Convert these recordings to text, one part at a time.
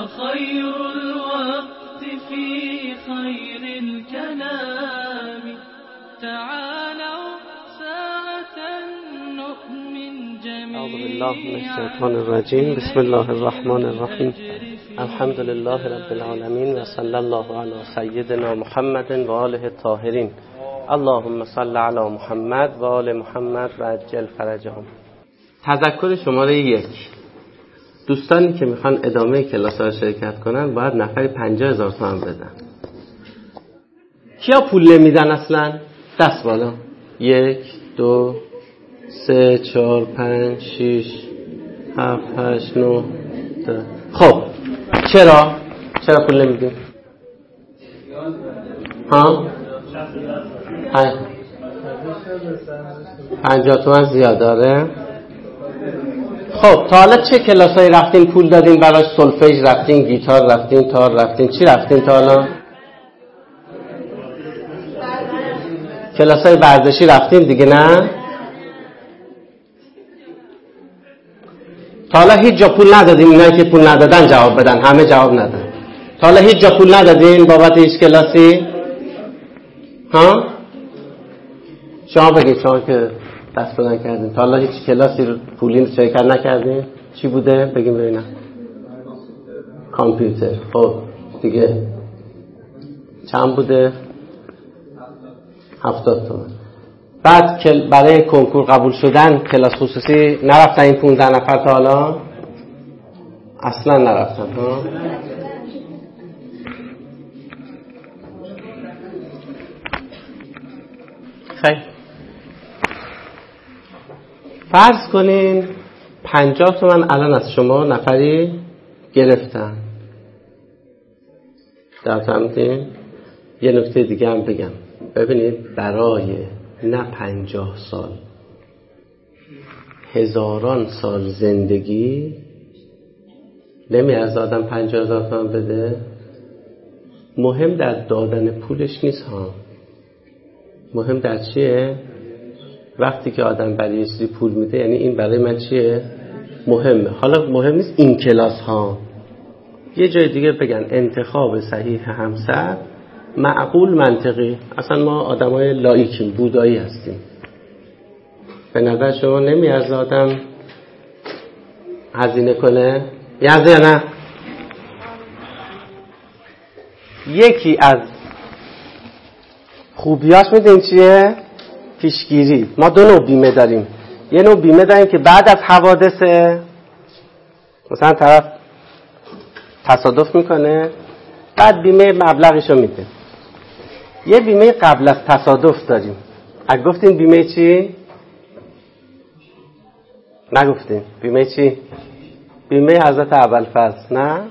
وخير الوقت في خير الكلام. تعالوا ساعة نؤمن جميعا. أعوذ بالله من الشيطان الرجيم. بسم الله الرحمن الرحیم. الحمد لله رب العالمین و صلی الله علی سیدنا محمد و آله الطاهرین. اللهم صل علی محمد و آل محمد و عجل فرجهم. تذکر شماره 1. دوستانی که میخوان ادامه کلاس ها شرکت کنن باید نفری 50,000 تومان بدن. کیا پول نمیدن اصلا؟ دست بالا. 1 2 3 4 5 6 7 8 9 10. خب چرا پول نمیدیم؟ ها 50 تومان زیاد داره. خب تا حالا چه کلاسایی رفتین پول دادین براش؟ سولفژ رفتین، گیتار رفتین، تار رفتین، چی رفتین تا حالا؟ کلاسای ورزشی رفتین دیگه نه؟ تا حالا هیچ جا پول ندادین؟ اینایی که پول ندادن جواب بدن. همه جواب ندادن. تا حالا هیچ جا پول ندادین بابت هیچ کلاسی؟ ها؟ شما بگید، شما که دست بلند کردین تا حالا هیچ کلاسی رو پولی شرکت نکردین؟ چی بوده؟ بگیم ببینم. کامپیوتر. خب دیگه چند بوده؟ 70 تومان. بعد برای کنکور قبول شدن کلاس خصوصی نرفتن این 15 نفر تا حالا؟ اصلا نرفتن. ها؟ خیلی فرض کنین 50 تومان الان از شما نفری گرفتن. در تمتین یه نکته دیگه هم بگم. ببینید برای نه 50 سال، هزاران سال زندگی نمیارزه آدم 50,000 تومان بده. مهم در دادن پولش نیست ها. مهم در چیه؟ وقتی که آدم برای یه چیزی پول میده یعنی این برای من چیه؟ مهمه. حالا مهم نیست این کلاس ها. یه جای دیگه بگن انتخاب صحیح همسر معقول منطقی. اصلا ما آدمای لایکیم، بودایی هستیم. به نظر شما نمیارزه آدم هزینه کنه؟ یارزه یا نه؟ یکی از خوبیاش میدونین چیه؟ پیشگیری. ما دو نوع بیمه داریم. یه نوع بیمه داریم که بعد از حوادث مثلا طرف تصادف میکنه بعد بیمه مبلغشو میده. یه بیمه قبل از تصادف داریم. اگه گفتین بیمه چی؟ نگفتین. بیمه چی؟ بیمه حضرت ابوالفضل. نه؟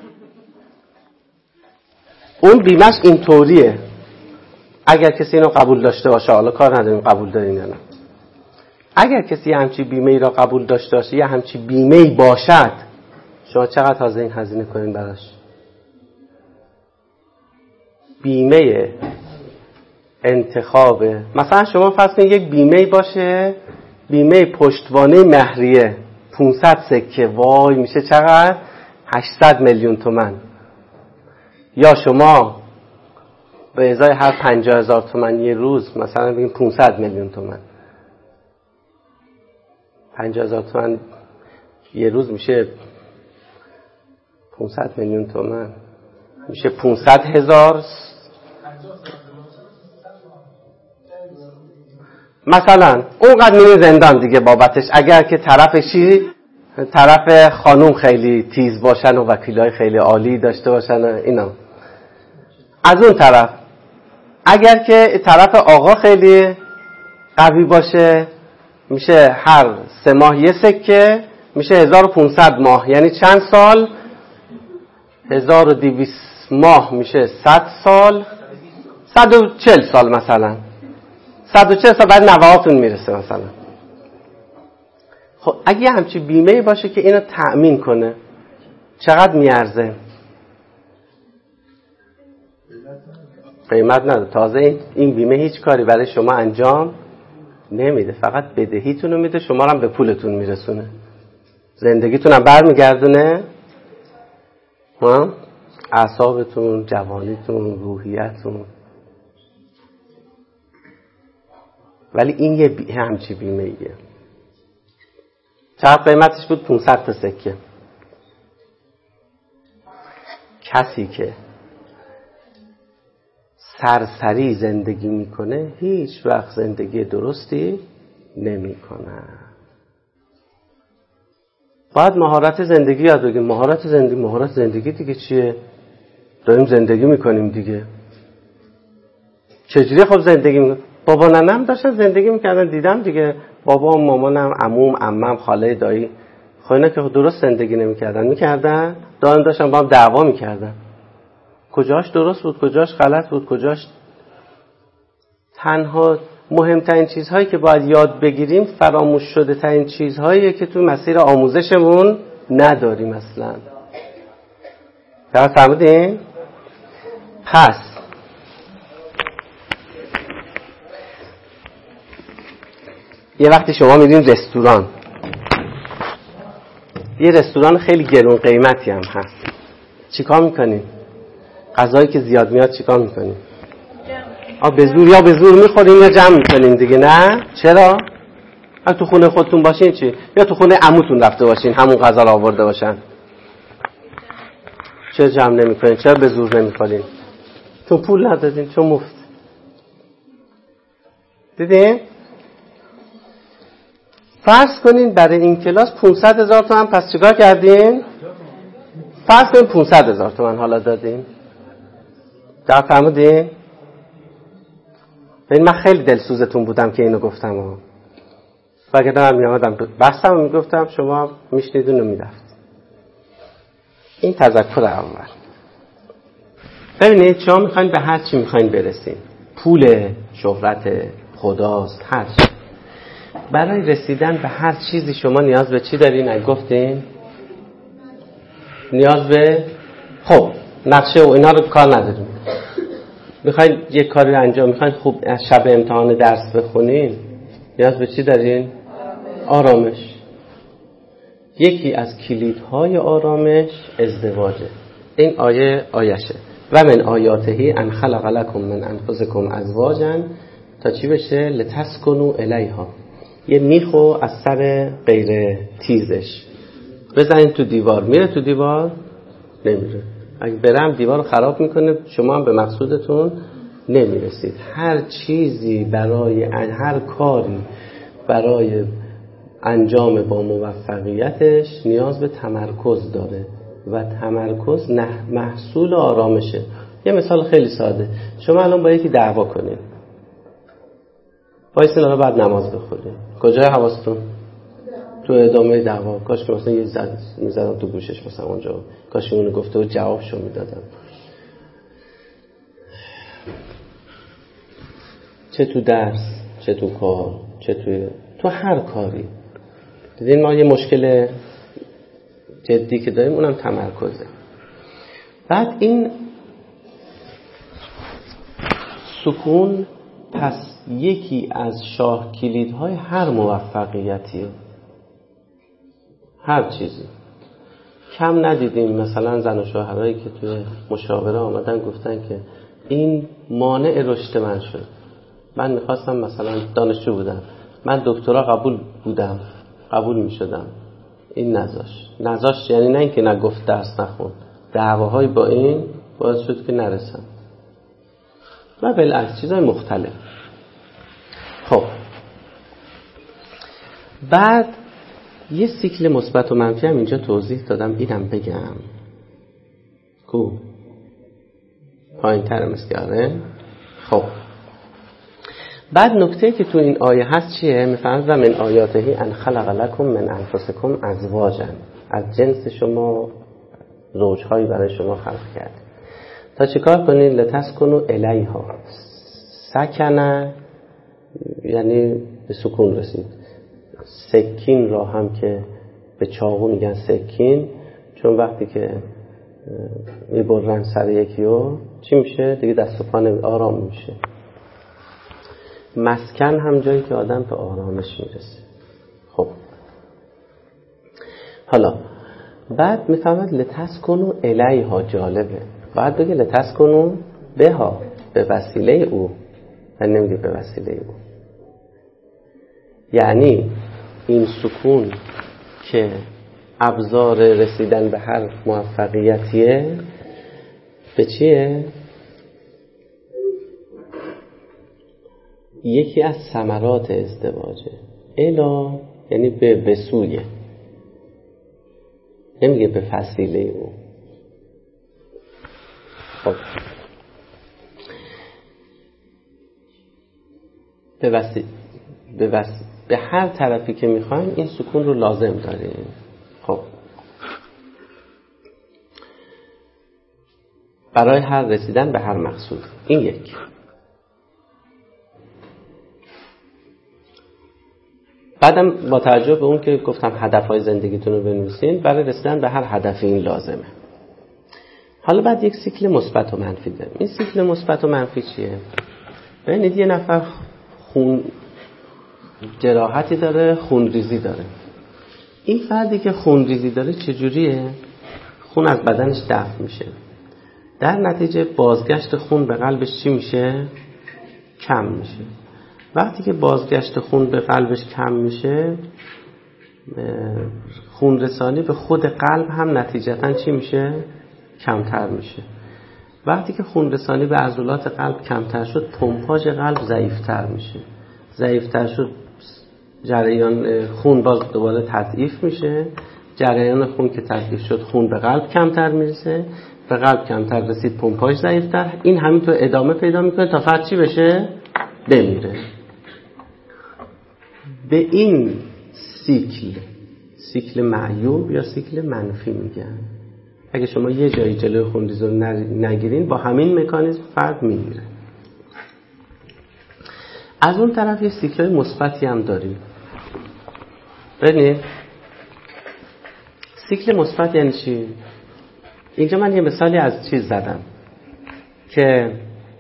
اون بیمهش اینطوریه. اگر کسی اینو قبول داشته باشه، حالا کار نداریم قبول دارین یا نه، اگر کسی همچی بیمه‌ای را قبول داشته باشه یا همچی بیمه‌ای باشد، شما چقدر حاضر این هزینه کنین براش؟ بیمه انتخاب. مثلا شما فرض کنید یک بیمه‌ای باشه، بیمه پشتوانه مهریه 500 سکه. وای میشه چقدر؟ 800 میلیون تومان. یا شما به ازای هر 50,000 تومان یه روز مثلا بگیم 500 میلیون تومان. 50,000 تومان یه روز میشه 500 میلیون تومان میشه 500,000. مثلا اونقدر میره زندان دیگه بابتش. اگر که طرف خانوم خیلی تیز باشن و وکیلای خیلی عالی داشته باشن اینا. از اون طرف اگر که طرف آقا خیلی قوی باشه میشه هر 3 ماه یه سکه، میشه 1500 ماه. یعنی چند سال؟ 1200 ماه میشه 100 سال، 140 سال مثلا. 140 سال بعد نوهاتون میرسه مثلا. خب اگه همچی بیمه باشه که اینو تأمین کنه چقدر میارزه؟ قیمت نداره. تازه این بیمه هیچ کاری برای شما انجام نمیده، فقط بدهیتون رو میده، شما رو هم به پولتون میرسونه، زندگیتون هم برمیگردونه. اعصابتون، جوانیتون، روحیتون. ولی این یه همچی بیمه ایه. چقدر قیمتش بود؟ 500 تا سکه. کسی که سرسری زندگی میکنه هیچ وقت زندگی درستی نمیکنه. باید مهارت زندگی یاد بگیریم. مهارت زندگی دیگه چیه؟ داریم زندگی میکنیم دیگه. چجوری خب زندگی میکنیم؟ بابا ننم داشتن زندگی میکردن، دیدم دیگه. بابام، مامانم، عموم، عمم، خاله، دایی، خب اینا که درست زندگی نمیکردن، داشتن با هم دعوا میکردن. کجاش درست بود، کجاش غلط بود، کجاش. تنها مهمترین چیزهایی که باید یاد بگیریم فراموش شده ترین چیزهاییه که تو مسیر آموزشمون نداریم اصلا. فهمیدین؟ پس یه وقتی شما میرین رستوران، یه رستوران خیلی گرون قیمتی هم هست، چیکار میکنین؟ غذایی که زیاد میاد چیکار میکنین؟ به زور یا به زور میخورین یا جمع میکنین دیگه. نه چرا؟ تو خونه خودتون باشین چی؟ یا تو خونه عموتون رفته باشین همون غذا رو آورده باشن. چرا جمع نمیکنین؟ چرا به زور نمیخورین؟ چون پول ندادین، چون مفت. دیدین؟ فرض کنین برای این کلاس 500,000 تومان، پس چیکار کردین؟ فرض کنین 500,000 تومان حالا دادین. در فهمیدین؟ من خیلی دلسوزتون بودم که اینو گفتم. وگرنه من میامدم بحثم رو میگفتم، شما میشنیدون و میرفت. این تذکر اول. ببینید شما میخواین به هر چی میخواین برسین، پول، شهرت، خداست، هر چی. برای رسیدن به هر چیزی شما نیاز به چی دارین؟ اگه گفتین نیاز به نقشه و اینا رو کار نداریم. میخواین یک کاری رو انجام، میخواین خوب شب امتحان درس بخونین، نیاز به چی دارین؟ آرامش. یکی از کلیدهای آرامش ازدواجه. این آیشه. و من آیاته ان خلق لکم من انفسکم ازواجا، تا چی بشه؟ لتسکنوا الیها. یه میخو از سر غیر تیزش بزنین تو دیوار، میره تو دیوار؟ نمیره. اگه برم دیوار رو خراب میکنه، شما هم به مقصودتون نمیرسید. هر چیزی هر کاری برای انجام با موفقیتش نیاز به تمرکز داره و تمرکز محصول آرامشه. یه مثال خیلی ساده، شما الان با یکی دعوا کنید، وایسین الان بعد نماز بخونید، کجای حواستون؟ تو ادامه دعوا. کاش که مثلا یه میزدم تو گوشش مثلا اونجا، کاش اونو گفته و جوابشو میدادم. چه تو درس، چه تو کار، چه تو هر کاری. دیدین ما یه مشکل جدی که داریم اونم تمرکزه. بعد این سکون پس یکی از شاه کلیدهای هر موفقیتیه. هر چیزی کم ندیدیم. مثلا زن و شوهرایی که توی مشاوره آمدن گفتن که این مانع رشد من شد. من میخواستم، مثلا دانشجو بودم، من دکترا قبول میشدم، این نذاشت. یعنی نه اینکه نگفت درس نخون، دعواهای با این باعث شد که نرسم. و بالعکس چیزای مختلف. خب بعد یه سیکل مثبت و منفی هم اینجا توضیح دادم، اینم بگم. پایین تر مسکره. خب بعد نکته که تو این آیه هست چیه؟ میفرماید و من آیاته ان خلق لکم من انفسکم ازواجا، از جنس شما زوجهایی برای شما خلق کرد. تا چیکار کنید؟ لتسکنوا الیها. سکنه یعنی به سکون رسید. سکین را هم که به چاقو میگن سکین، چون وقتی که میبرن سر یکیو چی میشه؟ دیگه دست و پا آرام میشه. مسکن هم جایی که آدم به آرامش میرسه. خب حالا بعد میفهمد لتسکنوا الیها. جالبه باید بگه لتسکنوا بها، به وسیله او، و نمیگه به وسیله او. یعنی این سکون که ابزار رسیدن به هر موفقیتیه، به چیه؟ یکی از ثمرات ازدواجه. الا یعنی به سویه، نمیگه به وسیله او. خب به هر طرفی که میخوایم این سکون رو لازم داریم. خب برای هر رسیدن به هر مقصود. این یک. بعدم با توجه به اون که گفتم هدفهای زندگیتون رو بنویسین، برای رسیدن به هر هدفی این لازمه. حالا بعد یک سیکل مثبت و منفی داریم. این سیکل مثبت و منفی چیه؟ ببینید یه نفر خون جراحتی داره، خونریزی داره. این فردی که خونریزی داره چجوریه؟ خون از بدنش دفع میشه، در نتیجه بازگشت خون به قلبش چی میشه؟ کم میشه. وقتی که بازگشت خون به قلبش کم میشه، خون رسانی به خود قلب هم نتیجتاً چی میشه؟ کمتر میشه. وقتی که خون رسانی به عضلات قلب کمتر شد، پمپاژ قلب ضعیفتر میشه. ضعیفتر شد، جریان خون باز دوباره تضعیف میشه. جریان خون که تضعیف شد، خون به قلب کمتر میرسه، به قلب کمتر رسید، پمپاژ ضعیفتر. این همینطور ادامه پیدا میکنه تا فرد چی بشه؟ بمیره. به این سیکل معیوب یا سیکل منفی میگن. اگه شما یه جایی جلوی خونریزی رو نگیرین، با همین مکانیزم فرد میمیره. از اون طرف یه سیکل مثبتی هم داریم. ببینید سیکل مثبت یعنی چی؟ اینجا من یه مثالی از چیز زدم که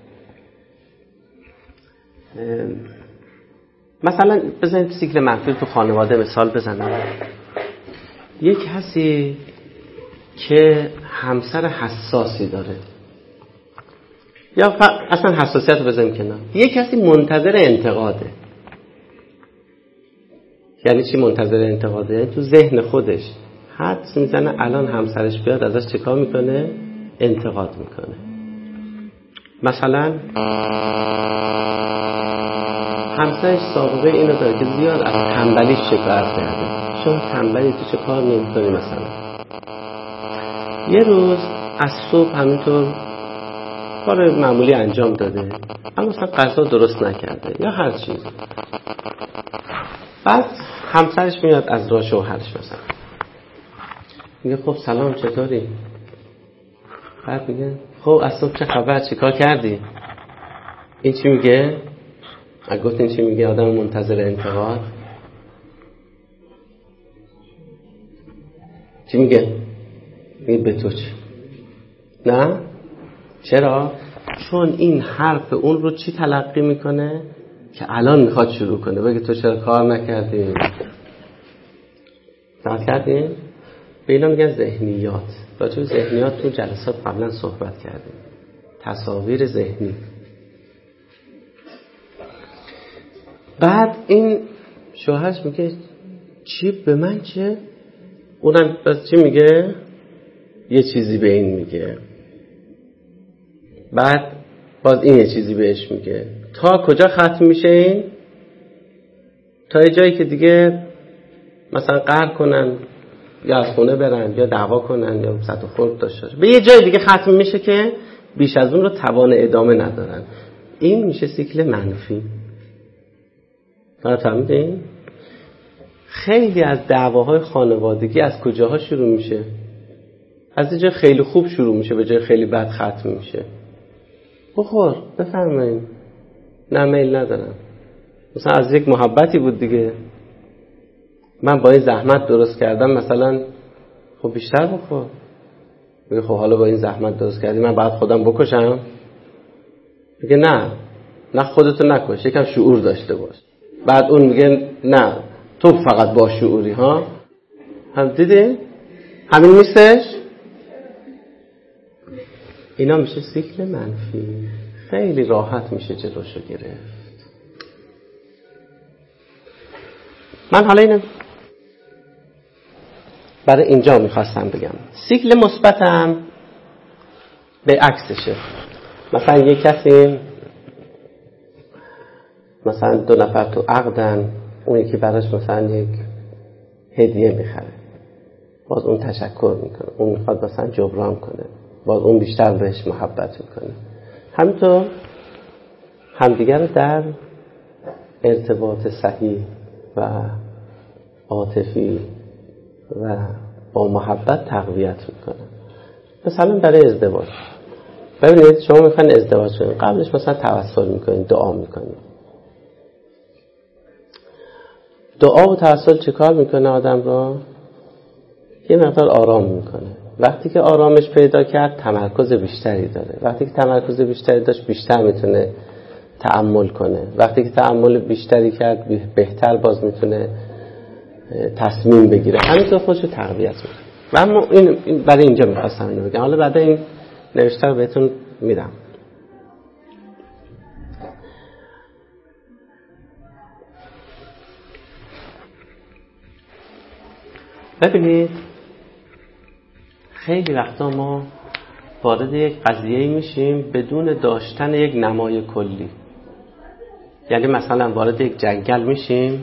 مثلا بزنید سیکل منفی تو خانواده مثال بزنم. یک کسی که همسر حساسی داره، یا اصلا حساسیت رو بزنیم کنار، یک کسی منتظر انتقاده. یعنی چی منتظر انتقاده؟ یعنی تو ذهن خودش حدس میزنه الان همسرش بیاد ازش چه کار میکنه؟ انتقاد میکنه. مثلا همسرش سابقه اینو داره که زیاد از تنبلیش شکایت کرده. شما تنبلی تو چه کار نمی‌کنی مثلا. یه روز از صبح همینطور کار معمولی انجام داده، اما مثلا غذا درست نکرده یا هر چیز. بعد همسرش میاد از راه شوهرش مثلا میگه خب سلام چطوری؟ بعد میگه خب از صبح چه خبر، چی کار کردی؟ این چی میگه؟ گفت این چی میگه؟ آدم منتظر انتقاد. چی میگه؟ میگه به تو چه؟ نه؟ چرا؟ چون این حرف اون رو چی تلقی میکنه؟ که الان میخواد شروع کنه بگه تو چرا کار نکردی؟ دقت کردین؟ به اینا میگن ذهنیات. راجع به ذهنیات تو جلسات قبلا صحبت کردیم. تصاویر ذهنی. بعد این شوهرش میگه چی به من چه؟ اونم چی میگه؟ یه چیزی به این میگه. بعد باز این یه چیزی بهش میگه. تا کجا ختم میشه این؟ تا یه جایی که دیگه مثلا قهر کنن یا از خونه برن یا دعوا کنن یا سطح خورد داشته باشه. به یه جای دیگه ختم میشه که بیش از اون رو توان ادامه ندارن. این میشه سیکل منفی. فهمیدین؟ خیلی از دعواهای خانوادگی از کجاها شروع میشه؟ از یه جای خیلی خوب شروع میشه به جای خیلی بد ختم میشه. بخور بفرمایید. نه میل ندارم. مثلا از یک محبتی بود دیگه، من با این زحمت درست کردم مثلا، خب بیشتر بخور. میگه خب حالا با این زحمت درست کردی من بعد خودم بکشم؟ میگه نه خودتو نکش، یکم شعور داشته باش. بعد اون میگه نه تو فقط با شعوری ها. هم دیدین؟ همین نیستش؟ اینا میشه سیکل منفی. خیلی راحت میشه جلوشو گرفت. من حالا اینو برای اینجا میخواستم بگم. سیکل مثبتم به عکسشه. مثلا یک کسی، مثلا 2 نفر تو عقدن، اون یکی براش مثلا یک هدیه میخره، باز اون تشکر میکنه، اون میخواد مثلا جبران کنه، باز اون بیشتر بهش محبت میکنه. همینطور همدیگر رو در ارتباط صحیح و عاطفی و با محبت تقویت میکنه. مثلا برای ازدواج، ببینید شما میخواین ازدواج کنید، قبلش مثلا توسل میکنید، دعا میکنید. دعا و توسل چه کار میکنه آدم رو؟ یه مقدار آرام میکنه. وقتی که آرامش پیدا کرد تمرکز بیشتری داره. وقتی که تمرکز بیشتری داشت بیشتر میتونه تأمل کنه. وقتی که تأمل بیشتری کرد بهتر باز میتونه تصمیم بگیره. همینطور خودشو تقویت میکنه. و اما این برای اینجا میخواستم اینو بگم. حالا بعد این نوشته رو بهتون میدم. ببینید خیلی وقتا ما وارد یک قضیه میشیم بدون داشتن یک نمای کلی. یعنی مثلا وارد یک جنگل میشیم،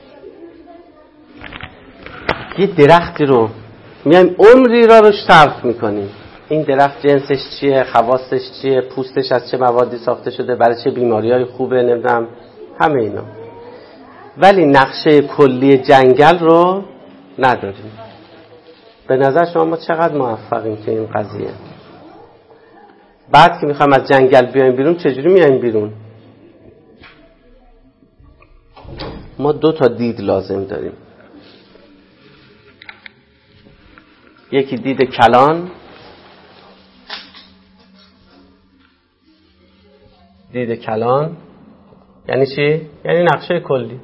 یه درختی رو میایم عمری را روش صرف میکنیم. این درخت جنسش چیه، خواصش چیه، پوستش از چه موادی ساخته شده، برای چه بیماریهای خوبه، نمیدونم همه اینا. ولی نقشه کلی جنگل رو نداریم. به نظر شما ما چقدر موفقیم که این قضیه؟ بعد که میخوایم از جنگل بیایم بیرون، چجوری میایم بیرون؟ ما 2 تا دید لازم داریم. یکی دید کلان، دید کلان یعنی چی؟ یعنی نقشه کلی.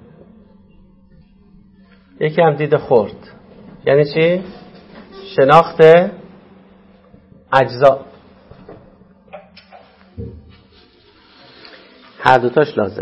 یکی هم دید خرد، یعنی چی؟ شناخت اجزا. هر دوتاش لازم.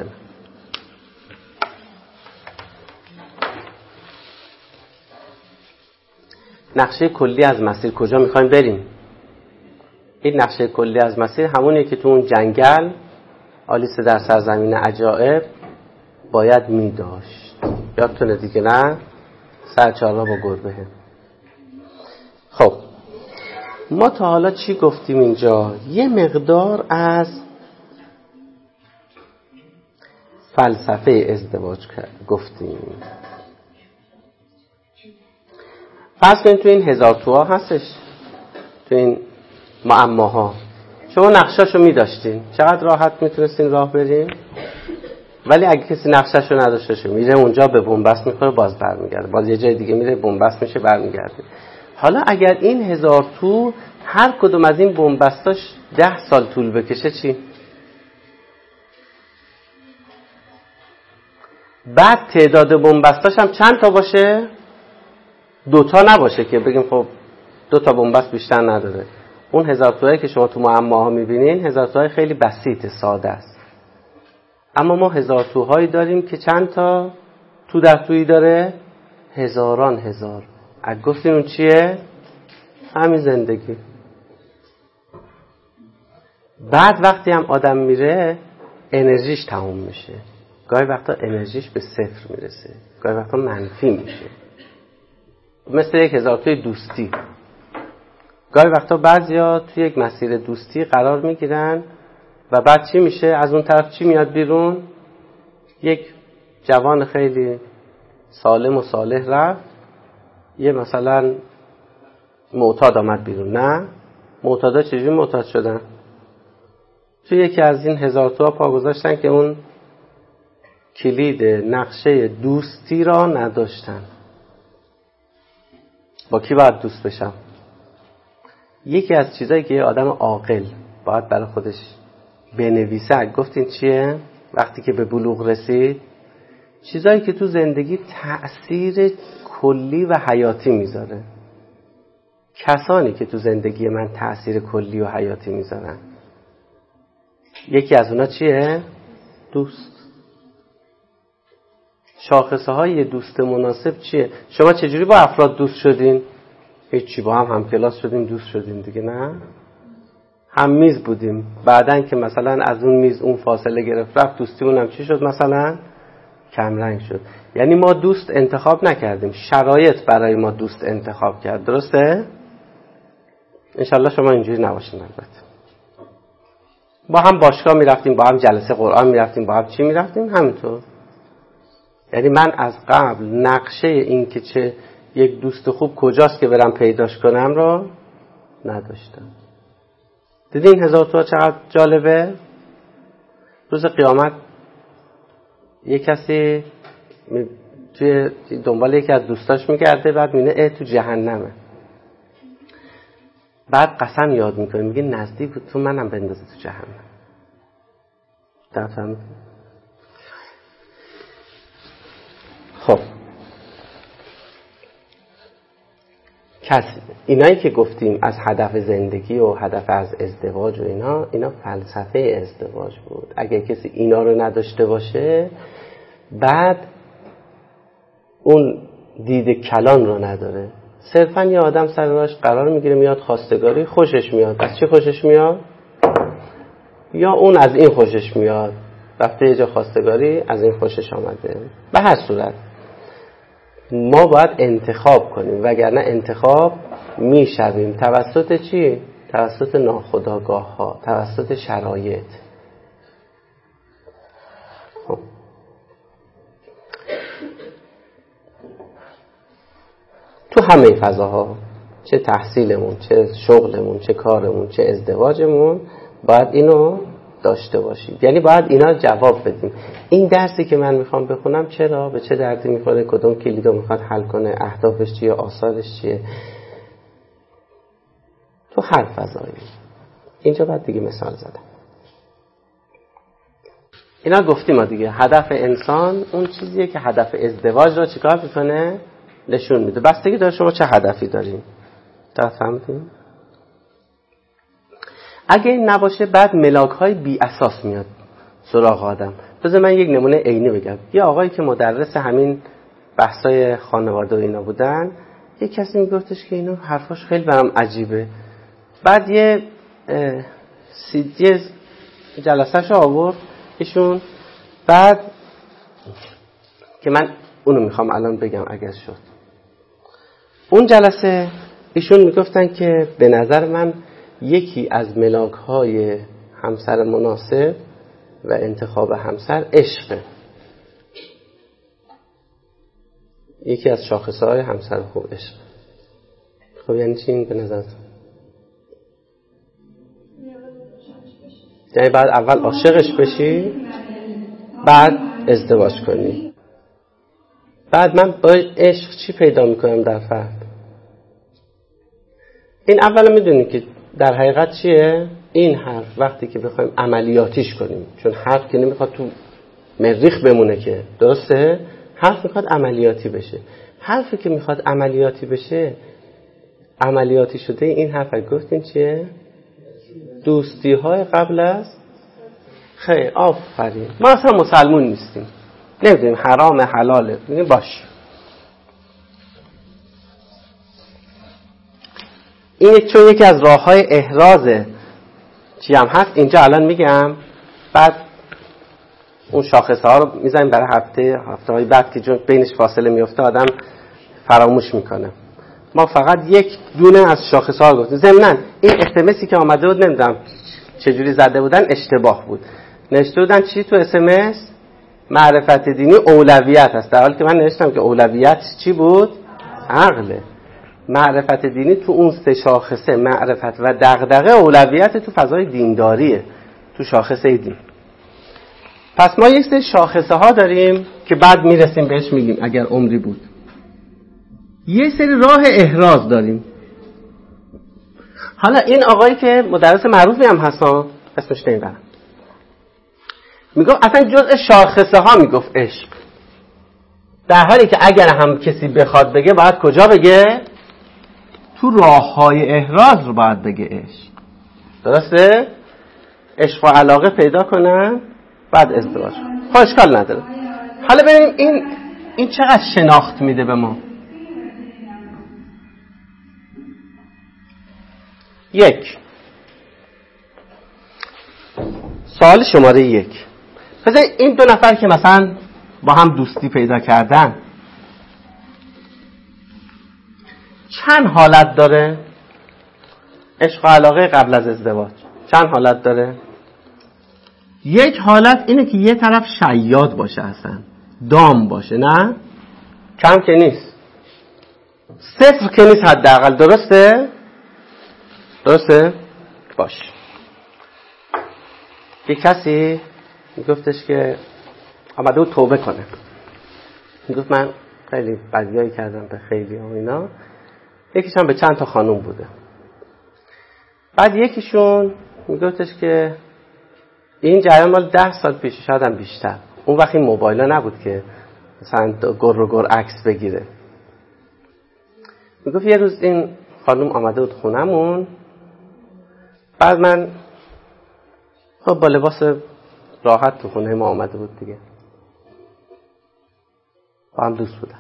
نقشه کلی از مسیر کجا میخوایم بریم؟ این نقشه کلی از مسیر همونیه که تو اون جنگل آلیس در سرزمین عجائب باید میداشت. یادتونه دیگه نه؟ سرچالا با گربه. خب ما تا حالا چی گفتیم اینجا؟ یه مقدار از فلسفه ازدواج گفتیم. فرض کنید تو این 1000 توها هستش، تو این معماها شما نقشاشو می‌داشتین، چقدر راحت میتونستین راه بریم. ولی اگه کسی نقشاشو نداشته میره اونجا به بنبست میخوره، باز برمیگرده، باز یه جای دیگه میره بنبست میشه برمیگرده. حالا اگر این 1000 تو هر کدوم از این بنبستاش 10 سال طول بکشه چی؟ بعد تعداد بنبستاش هم چند تا باشه؟ 2 تا نباشه که بگیم خب 2 تا بنبست بیشتر نداره. اون 1000 تویی که شما تو معماها میبینین 1000 توهای خیلی بسیطه، ساده است. اما ما 1000 توهایی داریم که چند تا تو در تویی داره؟ هزاران هزار. اگه گفتین اون چیه؟ همین زندگی. بعد وقتی هم آدم میره انرژیش تموم میشه. گاهی وقتا انرژیش به 0 میرسه، گاهی وقتا منفی میشه. مثل 1000 توی دوستی. گاهی وقتا بعضیا توی یک مسیر دوستی قرار میگیرن و بعد چی میشه؟ از اون طرف چی میاد بیرون؟ یک جوان خیلی سالم و صالح رفت، یه مثلا معتاد آمد بیرون. نه، معتادا چجوری معتاد شدن؟ توی یکی از این 1000 توها پا گذاشتن که اون کلید نقشه دوستی را نداشتن. با کی باید دوست بشم؟ یکی از چیزایی که یه آدم عاقل باید برای خودش بنویسه، گفتین چیه؟ وقتی که به بلوغ رسید، چیزایی که تو زندگی تأثیر کلی و حیاتی میذاره. کسانی که تو زندگی من تأثیر کلی و حیاتی میذارن، یکی از اونا چیه؟ دوست. شاخصه های دوست مناسب چیه؟ شما چجوری با افراد دوست شدین؟ هیچی، با هم کلاس شدیم دوست شدیم دیگه؟ نه، هم میز بودیم، بعدن که مثلا از اون میز اون فاصله گرفت رفت، دوستیمون هم چی شد؟ مثلا کمرنگ شد. یعنی ما دوست انتخاب نکردیم، شرایط برای ما دوست انتخاب کرد. درسته؟ انشالله شما اینجوری نباشین. البته با هم باشگاه میرفتیم، با هم جلسه قرآن میرفتیم، با هم چی میرفتیم؟ همینطور. یعنی من از قبل نقشه این که چه یک دوست خوب کجاست که برم پیداش کنم را نداشتم. دیدین هزار توها چقدر جالبه؟ روز قیامت یک کسی توی دنبال یکی از دوستاش میگرده، بعد میینه تو جهنمه. بعد قسم یاد میکنه، میگه نزدیک بود تو منم بندازه تو جهنم. درفهم. خب کسی اینایی که گفتیم از هدف زندگی و هدف از ازدواج و اینا فلسفه ازدواج بود. اگه کسی اینا رو نداشته باشه، بعد اون دید کلان رو نداره، صرفا یه آدم سر راهش قرار میگیره، میاد خواستگاری، خوشش میاد. از چی خوشش میاد؟ یا اون از این خوشش میاد، رفته یه جا خواستگاری، از این خوشش آمده. به هر صورت ما باید انتخاب کنیم، وگرنه انتخاب میشویم. توسط چی؟ توسط ناخودآگاه ها، توسط شرایط. خب تو همه فضاها، چه تحصیلمون، چه شغلمون، چه کارمون، چه ازدواجمون، باید اینو داشته باشید. یعنی باید اینا جواب بدیم. این درسی که من میخوام بخونم چرا؟ به چه دردی میخوره؟ کدوم کلیدو میخواد حل کنه؟ اهدافش چیه؟ آثارش چیه؟ تو هر فضایی. اینجا بعد دیگه مثال زدم. اینا گفتیم ما دیگه. هدف انسان اون چیزیه که هدف ازدواج رو چیکار میکنه؟ نشون میده. بستگی داره شما چه هدفی دارین. فهمیدین؟ اگه این نباشه، بعد ملاک‌های بی اساس میاد سراغ آدم. بذار من یک نمونه عینی بگم. یه آقایی که مدرس همین بحثای خانواده و اینا بودن، یه کسی میگفتش که اینا حرفاش خیلی برام عجیبه. بعد یه جلسه‌شو آورد ایشون، بعد که من اونو میخوام الان بگم اگر شد. اون جلسه ایشون میگفتن که به نظر من یکی از ملاک‌های همسر مناسب و انتخاب همسر عشقه. یکی از شاخصهای همسر خوب عشق. خب یعنی چی این به نظر؟ یعنی بعد اول عاشقش بشی، بعد ازدواج کنی. بعد من با عشق چی پیدا میکنم در فرد؟ این اولا میدونی که در حقیقت چیه؟ این حرف وقتی که بخوایم عملیاتیش کنیم، چون حرف که نمیخواد تو مریخ بمونه که، درسته؟ حرف میخواد عملیاتی بشه. حرفی که میخواد عملیاتی بشه، عملیاتی شده این حرف گفتین چیه؟ دوستی های قبل از خیر. آفرین. ما اصلا مسلمون نیستیم، نمیدونیم حرام حلاله، میگیم باش. این چون یکی از راه‌های احراز چی هم هست، اینجا الان میگم. بعد اون شاخصه ها رو میذاریم برای هفته‌های بعد که چون بینش فاصله میفته آدم فراموش میکنه. ما فقط یک دونه از شاخصه ها رو گفتیم. ضمناً این اسمسی که آمده بود نمیدونم چجوری زده بودن، اشتباه بود. نوشته بودن چی تو اسمس؟ معرفت دینی اولویت هست، در حالی که من نوشتم که اولویت چی بود؟ عقله. معرفت دینی تو اون سه شاخصه، معرفت و دغدغه، اولویت تو فضای دینداریه، تو شاخصه دین. پس ما یک سری شاخصه ها داریم که بعد میرسیم بهش میگیم اگر عمری بود. یه سری راه احراز داریم. حالا این آقایی که مدرس معروفی هم هستن، اسمش نمیبرم، میگفت اصلا جزء شاخصه ها میگفت عشق، در حالی که اگر هم کسی بخواد بگه باید کجا بگه؟ تو راههای احراز رو باید بگه عشق. درسته؟ عشق و علاقه پیدا کنن بعد ازدواج. خب اشکال نداره. حالا ببینیم این چقدر شناخت میده به ما. 1. سوال شماره 1. مثلا این 2 نفر که مثلا با هم دوستی پیدا کردن چند حالت داره؟ عشق و علاقه قبل از ازدواج چند حالت داره؟ 1 حالت اینه که یه طرف شیاد باشه، اصلا دام باشه، نه؟ کم که نیست، 0 که نیست حداقل. درسته؟ باش. یه کسی میگفتش که آمده بود توبه کنه، میگفت من خیلی بدیایی کردم به خیلی ها اینا، یکیشون به چند تا خانوم بوده. بعد یکیشون میگفتش که این جریان مال 10 سال پیش، شاید هم بیشتر. اون وقت این موبایل ها نبود که مثلا گر عکس بگیره. میگفت یه روز این خانوم آمده بود خونمون، بعد من خب با لباس راحت تو خونه ما آمده بود دیگه، با هم دوست بودم.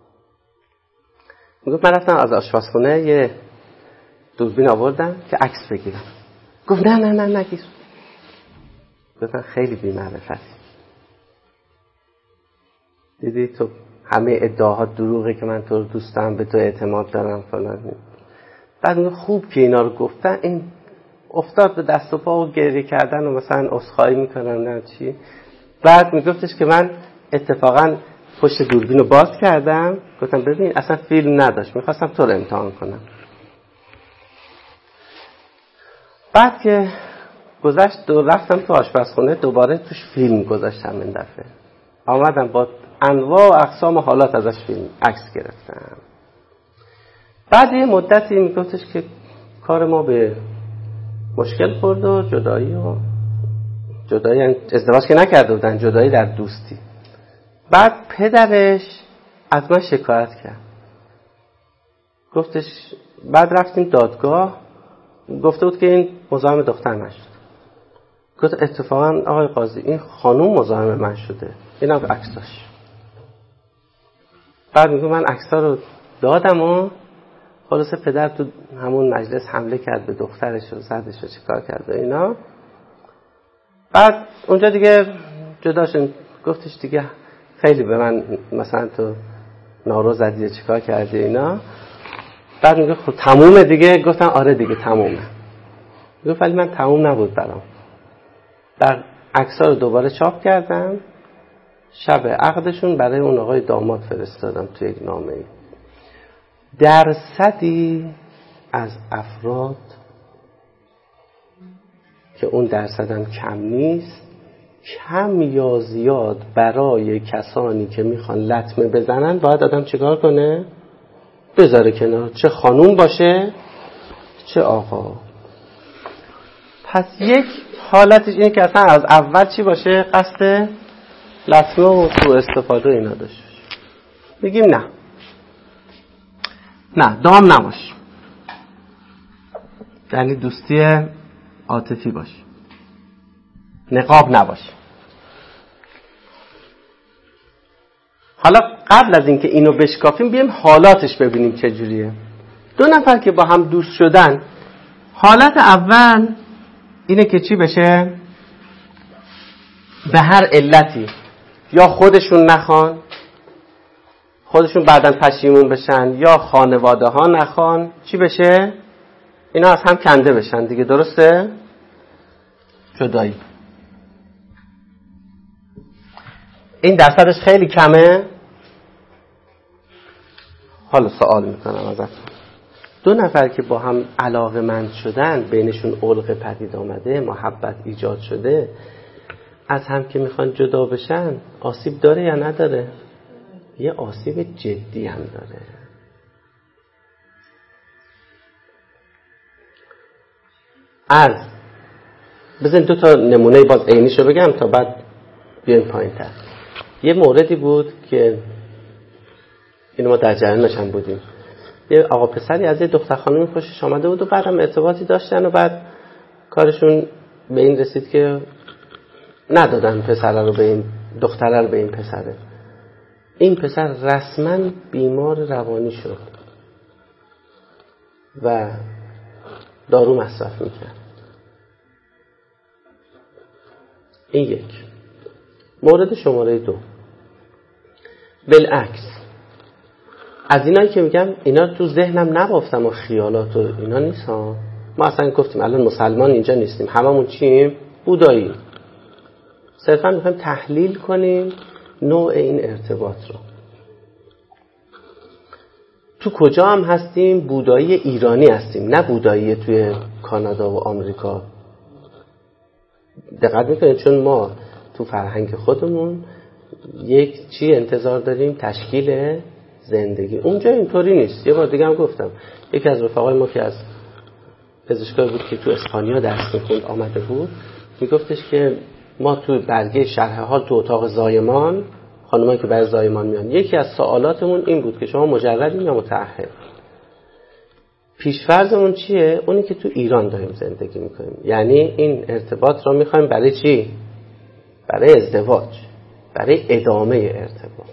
میگفت من رفتم از آشپزخونه یه دوربین آوردم که عکس بگیرم. گفت نه نگیر. گفتم خیلی بی‌معرفتی، دیدی تو همه ادعاها دروغه که من تو رو دوست دارم، به تو اعتماد دارم فلان. بعد میگه خوب که اینا رو گفتن، این افتاد به دست و پا و گریه کردن و مثلا عذرخواهی میکنن نه چی. بعد میگفتش که من اتفاقا پشت دوربین رو باز کردم، گفتم ببین اصلا فیلم نداشت، میخواستم تو رو امتحان کنم. بعد که گذشت رفتم تو آشپزخونه، دوباره توش فیلم گذاشتم. این دفعه آمدم با انواع و اقسام حالات ازش فیلم عکس گرفتم. بعد یه مدتی میگفتش که کار ما به مشکل خورد و جدایی ازدواج که نکرده بودن، جدایی در دوستی. بعد پدرش از من شکایت کرد، گفتش بعد رفتیم دادگاه، گفته بود که این مزاحم دختر من شد. گفت اتفاقا آقای قاضی این خانوم مزاحم من شده، این هم عکساش. بعد میگه من عکسا رو دادم و خلاصه پدر تو همون مجلس حمله کرد به دخترش و زدش و چیکار کرد و اینا. بعد اونجا دیگه جدا شد، گفتش دیگه خیلی به من مثلا تو نارو زدی چیکار کردی اینا. بعد میگه خب تمومه دیگه. گفتم آره دیگه تمومه. گفت ولی من تموم نبود برام. در عکس‌ها رو دوباره چاپ کردم، شب عقدشون برای اون آقای داماد فرستادم توی یک نامه‌ای. درصدی از افراد که اون درصدم کم نیست، کم یا زیاد برای کسانی که میخوان لطمه بزنن باید آدم چیکار کنه؟ بذاره کنار، چه خانوم باشه چه آقا. پس یک حالتش اینه که اصلا از اول چی باشه؟ قصد لطمه و سوء استفاده اینا داشته. بگیم نه دام نباش، یعنی دوستی عاطفی باش، نقاب نباش. حالا قبل از اینکه اینو بشکافیم بیایم حالاتش ببینیم چجوریه. 2 نفر که با هم دوست شدن، حالت اول اینه که چی بشه؟ به هر علتی یا خودشون نخوان، خودشون بعداً پشیمون بشن، یا خانواده ها نخوان، چی بشه؟ اینا از هم کنده بشن دیگه. درسته؟ جدایی. این درصدش خیلی کمه. حالا سوال میکنم ازتون، 2 نفر که با هم علاقه‌مند شدن، بینشون علق پدید آمده، محبت ایجاد شده، از هم که میخوان جدا بشن، آسیب داره یا نداره؟ یه آسیب جدی هم داره. بزن 2 تا نمونه باز عینیشو بگم تا بعد بیایم پایین تر. یه موردی بود که اینو ما در جریانش هم بودیم. یه آقا پسری از یه دختر خانمی خوشش آمده بود و بعدم ارتباطی داشتن و بعد کارشون به این رسید که ندادن پسره رو به این دختره رو به این پسره. این پسر رسما بیمار روانی شد و دارو مصرف میکرد. این یک. مورد شماره 2، بالعکس از اینایی که میگم اینا تو ذهنم نبافتم و خیالات و اینا نیست ها. ما اصلا گفتیم الان مسلمان اینجا نیستیم، هممون چیم؟ بودایی. صرفا میخوایم تحلیل کنیم نوع این ارتباط رو. تو کجا هم هستیم؟ بودایی ایرانی هستیم، نه بودایی توی کانادا و آمریکا. دقت میکنید چون ما تو فرهنگ خودمون یک چی انتظار داریم؟ تشکیل زندگی. اونجا اینطوری نیست. یه بار دیگه هم گفتم یکی از رفقای ما که از پزشکای بود که تو اسپانیا درس میخوند آمده بود، میگفتش که ما تو برگه شرح حال تو اتاق زایمان، خانمایی که برای زایمان میان، یکی از سوالاتمون این بود که شما مجردین یا متأهل؟ پیشفرضمون چیه؟ اونی که تو ایران داریم زندگی میکنیم. یعنی این ارتباط رو میخوایم برای چی؟ برای ازدواج، برای ادامه ارتباط.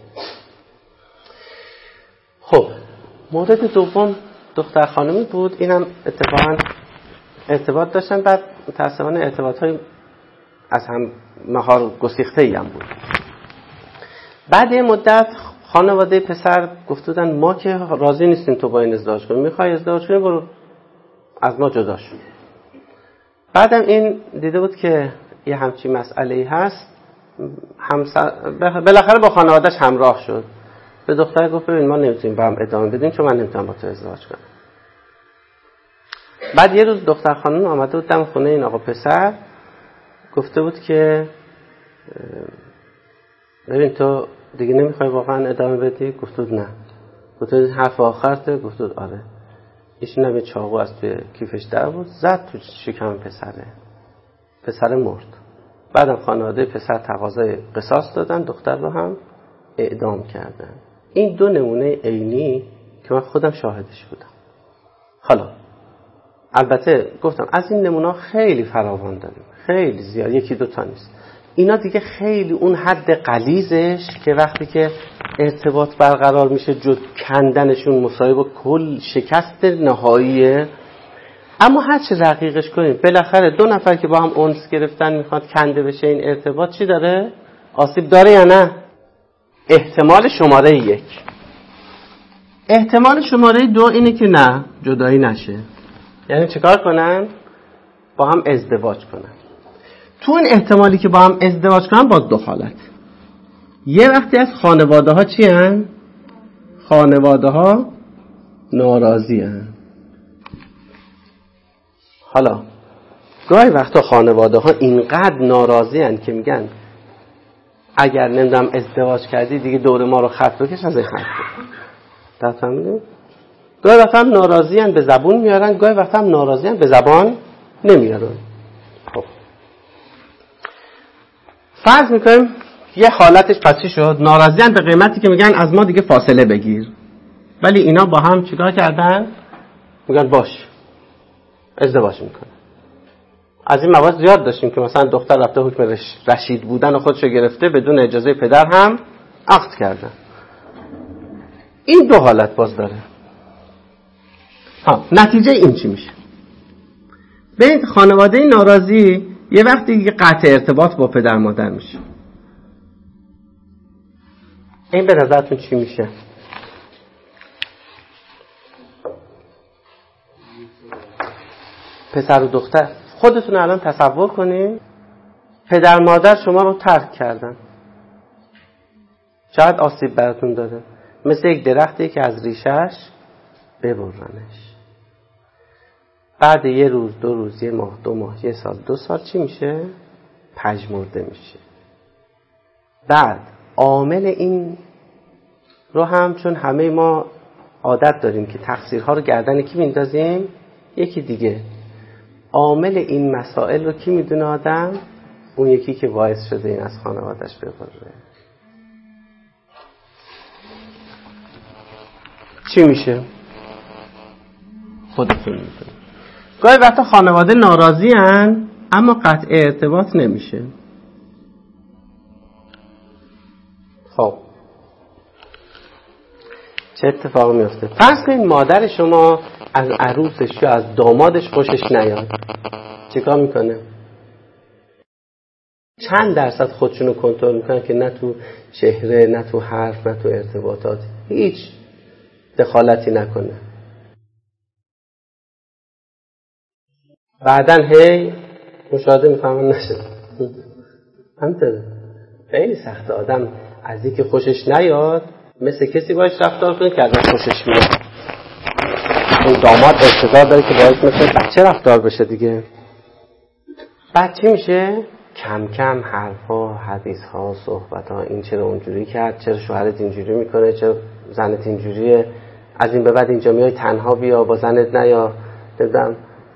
خب مورد دوم دختر خانمی بود. اینم اتفاقا ارتباط داشتن، بعد متأسفانه ارتباط‌های از هم مهار گسیخته‌ای هم بود. بعد یه مدت خانواده پسر گفتودن ما که راضی نیستیم تو با این ازدواج کنیم، میخوای ازدواج کنیم برو از ما جدا شو. بعدم این دیده بود که یه همچین مسئله‌ای هست، بالاخره با خانواده‌اش همراه شد. به دختر گفت ببین ما نمیتونیم با هم ادامه بدیم چون من نمیتونم با تو ازدواج کنم. بعد یه روز دختر خانم آمده بود دم خونه این آقا پسر، گفته بود که ببین تو دیگه نمیخوای واقعا ادامه بدی؟ گفت بود نه. گفت بود حرف آخرته؟ گفت بود آره. ایشون هم یه چاقو از توی کیفش در بود زد تو شکم پسره. پسر مرد. بعدم خانواده پسر تقاضای قصاص دادن، دختر رو هم اعدام کردن. این دو نمونه عینی که من خودم شاهدش بودم. حالا البته گفتم از این نمونه خیلی فراوان داریم، خیلی زیاد، یکی دو تا نیست. اینا دیگه خیلی اون حد غلیظش که وقتی که ارتباط برقرار میشه جد کندنشون مساوی با کل شکست نهاییه. اما هر چه رقیقش کنیم بالاخره دو نفر که با هم انس گرفتن میخواد کنده بشه این ارتباط چی داره؟ آسیب داره یا نه؟ احتمال شماره 1. احتمال شماره 2 اینه که نه، جدایی نشه. یعنی چیکار کنن؟ با هم ازدواج کنن. تو این احتمالی که با هم ازدواج کنن با دو حالت. یه وقتی از خانواده ها چی هن؟ خانواده ها ناراضی هن. حالا گاهی وقتا خانواده ها اینقدر ناراضی هن که میگن اگر نمیدونم ازدواج کردی دیگه دور ما رو خط بکش، از این خط بکش. فهمیدید؟ گاهی وقتا هم ناراضی هن به زبون میارن، گاهی وقتا هم ناراضی هن به زبان نمیارن. خب فرض میکنیم یه حالتش پسی شد، ناراضی هن به قیمتی که میگن از ما دیگه فاصله بگیر، ولی اینا با هم چیکار کردن؟ میگن باش ازدواج میکنه. از این مواد زیاد داشتیم که مثلا دختر رفته حکم رشید بودن و خودشو گرفته، بدون اجازه پدر هم عقد کردن. این دو حالت باز داره. نتیجه این چی میشه؟ ببین خانواده ناراضی یه وقتی قطع ارتباط با پدر مادر میشه. این به نظرتون چی میشه؟ پسر و دختر خودتون الان تصور کنین پدر مادر شما رو ترک کردن، چقدر آسیب براتون داره. مثل یک درختی که از ریشش ببرنش. بعد یه روز، دو روز، یه ماه، دو ماه، یه سال، 2 سال چی میشه؟ پژمرده میشه. بعد عامل این رو هم چون همه ما عادت داریم که تقصیرها رو گردن کی میندازیم؟ یکی دیگه. عامل این مسائل رو کی میدونه آدم؟ اون یکی که باعث شده این از خانوادش ببره. چی میشه؟ خودتون میدونید. گاهی وقتا خانواده ناراضی هن اما قطع ارتباط نمیشه. خب چه اتفاقی میفته؟ فرض کنید مادر شما از عروسش یا از دامادش خوشش نیاد، چیکار میکنه؟ چند درصد خودشونو کنترل میکنن که نه تو چهره، نه تو حرف، نه تو ارتباطات هیچ دخالتی نکنه. بعدن هی مشاهده میفهمن نشد. همینطوره. خیلی سخته آدم از اینکه خوشش نیاد مثل کسی باش رفتار کنه که ازش خوشش میاد. این داماد اقتدار داره که باید مثل بچه رفتار بشه دیگه. بعد چی میشه؟ کم کم حرفا، حدیثها، صحبتها، این چرا اونجوری کرد، چرا شوهرت اینجوری میکنه، چرا زنت اینجوریه، از این به بعد اینجا میای تنها بیا، با زنت نیا، دیدم.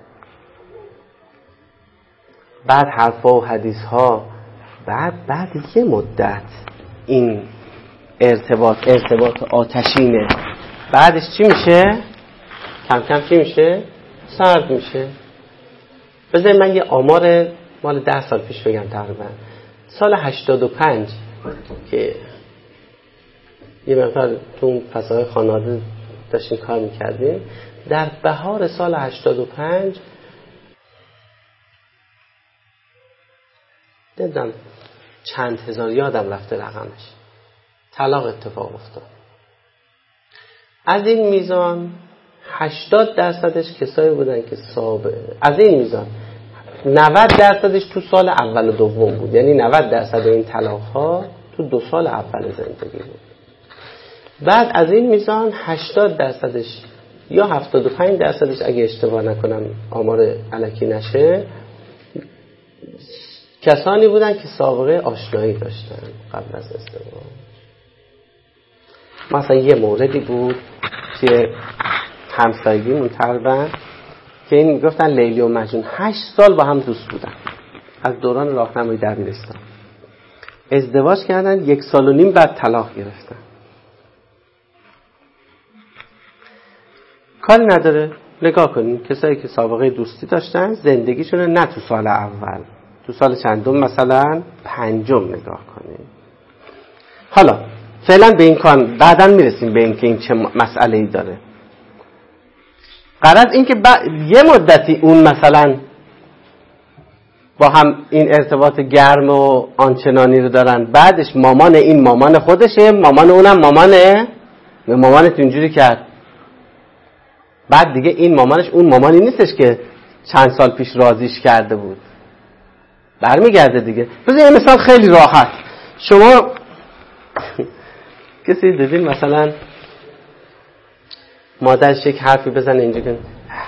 بعد حرفا و حدیثها. بعد یه مدت این ارتباط آتشینه. بعدش چی میشه؟ کم کم چی میشه؟ سرد میشه. بذارید من یه آمار مال 10 سال پیش بگم. تقریبا سال 85 که یه مقدار تو اون فضای خانواده داشتیم کار میکردیم، در بهار سال 85 دیدم چند هزار، یادم رفته رقمش، طلاق اتفاق افتاد. از این میزان 80% کسایی بودن که از این میزان 90% تو سال اول و دوم بود. یعنی 90% این طلاق ها تو 2 سال اول زندگی بود. بعد از این میزان 80% یا 75% اگه اشتباه نکنم آمار الکی نشه، کسانی بودن که سابقه آشنایی داشتن قبل از ازدواج. مثلا یه موردی بود که همسایگیمون تقریبا که این میگفتن لیلی و مجنون 8 سال با هم دوست بودن از دوران راهنمایی دبیرستان. ازدواج کردن 1.5 سال بعد طلاق گرفتن. کاری نداره، نگاه کنید کسایی که سابقه دوستی داشتن زندگیشون نه تو سال اول، تو سال چندم، مثلا 5م نگاه کنید. حالا فعلا به این کار بعداً میرسیم به این که این چه مسئله‌ای داره. غرض این که یه مدتی اون مثلا با هم این ارتباط گرم و آنچنانی رو دارن، بعدش مامان این مامان خودشه، مامان اونم مامانت اینجوری کرد. بعد دیگه این مامانش اون مامانی نیستش که چند سال پیش راضیش کرده بود، برمیگرده دیگه. بذار یه مثال خیلی راحت. شما کسی دیدین مثلا مادرش یک حرفی بزنه اینجا که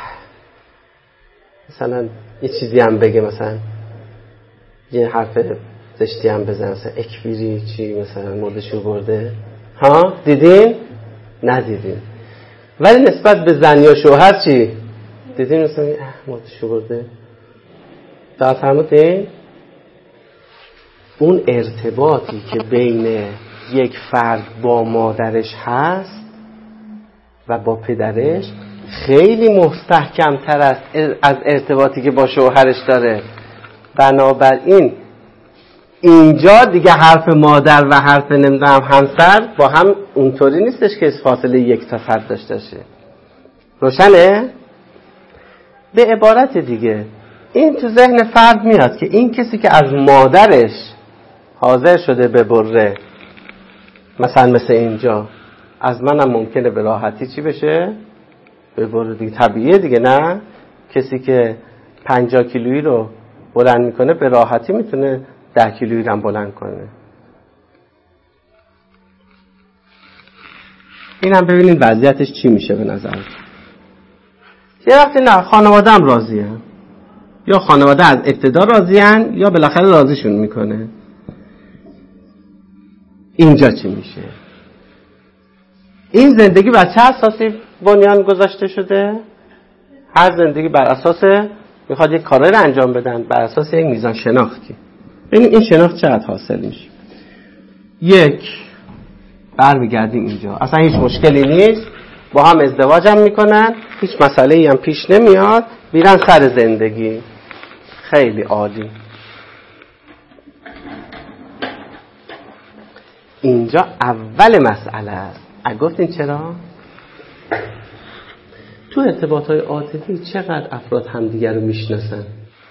مثلا یه چیزی هم بگه، مثلا یه حرف زشتی هم بزنه، مثلا اکبیری چی مثلا مردشو برده، ها دیدین؟ ندیدین. ولی نسبت به زن یا شوهر چی؟ دیدین مثلا مردشو برده؟ دقیق فرمودین؟ اون ارتباطی که بین یک فرد با مادرش هست و با پدرش خیلی مستحکم‌تر است از ارتباطی که با شوهرش داره. بنابراین اینجا دیگه حرف مادر و حرف نمیدونم همسر با هم اونطوری نیستش که فاصله 1 تا 100 داشته باشه. روشنه؟ به عبارت دیگه این تو ذهن فرد میاد که این کسی که از مادرش حاضر شده ببره، مثلا مثل اینجا، از منم ممکنه به راحتی چی بشه؟ ببره دیگه. طبیعیه دیگه، نه؟ کسی که 50 کیلویی رو بلند میکنه به راحتی میتونه 10 کیلویی رو هم بلند کنه. این هم ببینید وضعیتش چی میشه به نظر. یه وقتی نه خانواده هم راضیه، یا خانواده از ابتدا راضیه یا بالاخره راضیشون میکنه. اینجا چی میشه؟ این زندگی بر چه اساسی بنیان گذاشته شده؟ هر زندگی بر اساس میخواد یک کاری رو انجام بدن، بر اساس یک میزان شناختی. ببین این شناخت چقدر حاصل میشه. 1 برمیگردیم اینجا، اصلا هیچ مشکلی نیست. با هم ازدواج هم میکنن، هیچ مسئله‌ای هم پیش نمیاد، میرن سر زندگی. خیلی عالی. اینجا اول مسئله است. گفتین چرا؟ تو ارتباط‌های عاطفی چقدر افراد همدیگر رو میشناسن،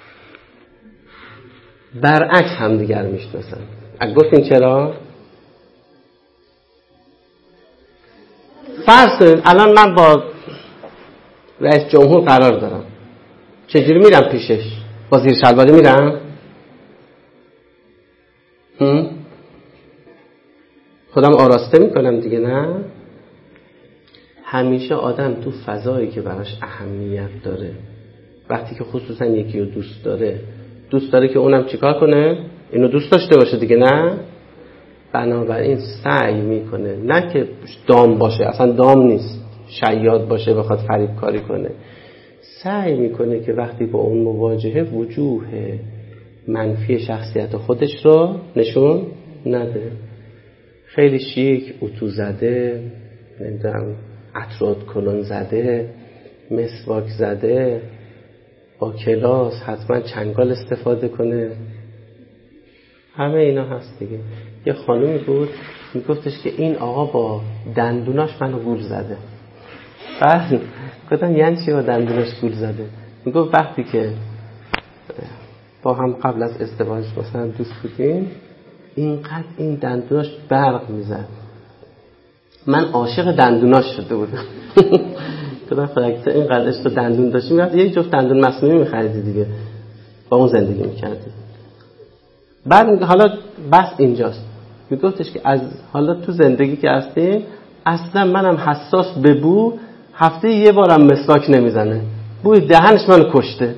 برعکس همدیگر میشناسن. گفتین چرا؟ فرض کنید الان من با رئیس جمهور قرار دارم، چجوری میرم پیشش؟ با زیر شلواری میرم؟ خودم آراسته میکنم دیگه، نه؟ همیشه آدم تو فضایی که براش اهمیت داره، وقتی که خصوصا یکی رو دوست داره که اونم چیکار کنه؟ اینو دوست داشته باشه دیگه، نه؟ بنابراین سعی میکنه نه که دام باشه، اصلا دام نیست، شیاد باشه بخواد فریب کاری کنه، سعی میکنه که وقتی با اون مواجهه وجوه منفی شخصیت خودش رو نشون نده. خیلی شیک، اتو زده، نمیدونم عطرات کلون زده، مسواک زده، با کلاس، حتما چنگال استفاده کنه، همه اینا هست دیگه. یه خانومی بود میگفتش که این آقا با دندوناش منو گول زده. بعد گفتم یعنی چی با دندوناش گول زده؟ میگفت وقتی که با هم قبل از ازدواج مثلا دوست بودیم، اینقدر این دندوناش برق میزد، من عاشق دندوناش شده بودم. گفتم خلاصه اینقدر عشق دندون داشتی، میگفت یک جفت دندون مصنوعی میخریدی دیگه، با اون زندگی میکردی. بعد حالا بس اینجاست، میگفتش که از حالا تو زندگی که هستیم اصلا منم حساس به بو، هفته یه بارم مسواک نمیزنه، بوی دهنش منو کشته.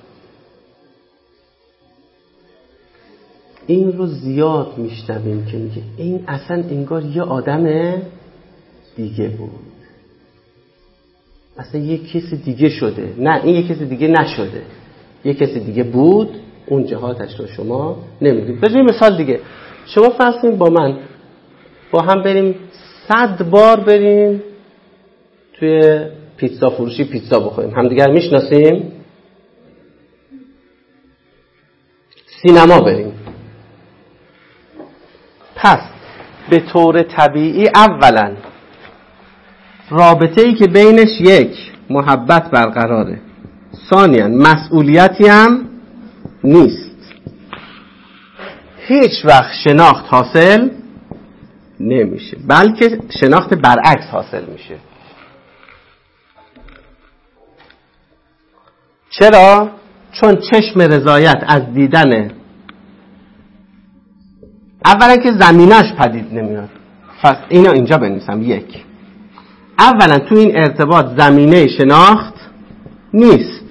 این رو زیاد میشنویم که میگه این اصلا انگار یه آدم دیگه بود، اصلا یه کسی دیگه شده. نه، این یه کسی دیگه نشده، یه کسی دیگه بود، اون جهاتش رو شما نمیدید. بذاریم مثال دیگه، شما فرض کنید با من با هم بریم 100 بار بریم توی پیتزا فروشی پیتزا بخوریم، همدیگر میشناسیم. سینما بریم، پس به طور طبیعی اولا رابطه‌ای که بینش یک محبت برقراره، ثانیاً مسئولیتی هم نیست، هیچ وقت شناخت حاصل نمیشه، بلکه شناخت برعکس حاصل میشه. چرا؟ چون چشم رضایت از دیدن، اولا که زمینش پدید نمیاد. پس اینو اینجا بنویسم. یک، اولا تو این ارتباط زمینه شناخت نیست،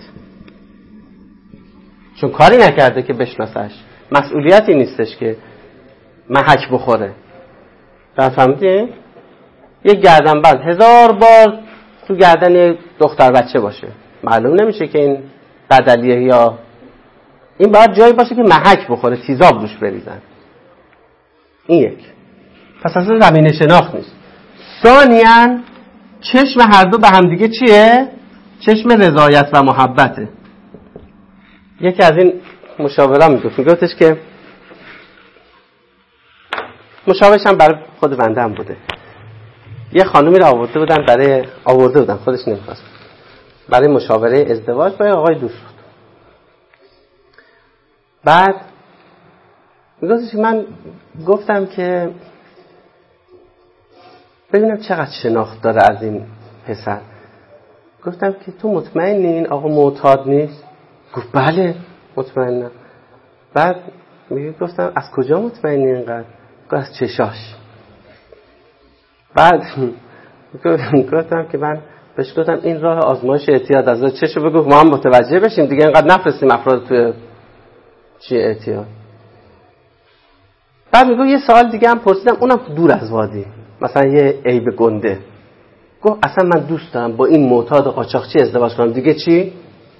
چون کاری نکرده که بشناسش، مسئولیتی نیستش که محک بخوره. فهمیدی؟ یک گردنبند 1000 بار تو گردن دختر بچه باشه، معلوم نمیشه که این بدلیه یا این باید جایی باشه که محک بخوره، تیزاب روش بریزن. این یک. پس اصلا زمینه شناخت نیست. ثانیاً چشم هر دو به هم دیگه چیه؟ چشم رضایت و محبته. یکی از این مشاوران میگفتش که مشاورش هم برای خود بنده هم بوده، یه خانومی رو آورده بودن خودش نمیخواست، برای مشاوره ازدواج با آقای دوست بود. بعد میگفتش من گفتم که ببینم چقدر شناخت داره از این پسر. گفتم که تو مطمئنی این آقا معتاد نیست؟ گفت بله مطمئنم. بعد گفتم از کجا مطمئنی اینقدر؟ گفت از چشاش. بعد گفتم که من بهش گفتم این راه آزمایش اعتیاد از چشو بگو ما هم متوجه بشیم دیگه، اینقدر نفرستیم افراد توی چی اعتیاد. بعد میگه یه سوال دیگه هم پرسیدم، اونم دور از وادی، مثلا یه عیب گنده. گفت اصلا من دوست دارم با این معتاد قاچاقچی ازدواج کنم. دیگه چی؟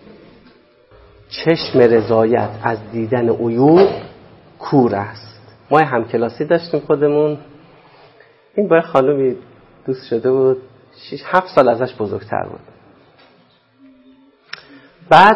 چشم رضایت از دیدن عیوب کور است. ما همکلاسی داشتیم خودمون، این با خانومی دوست شده بود، 7 سال ازش بزرگتر بود. بعد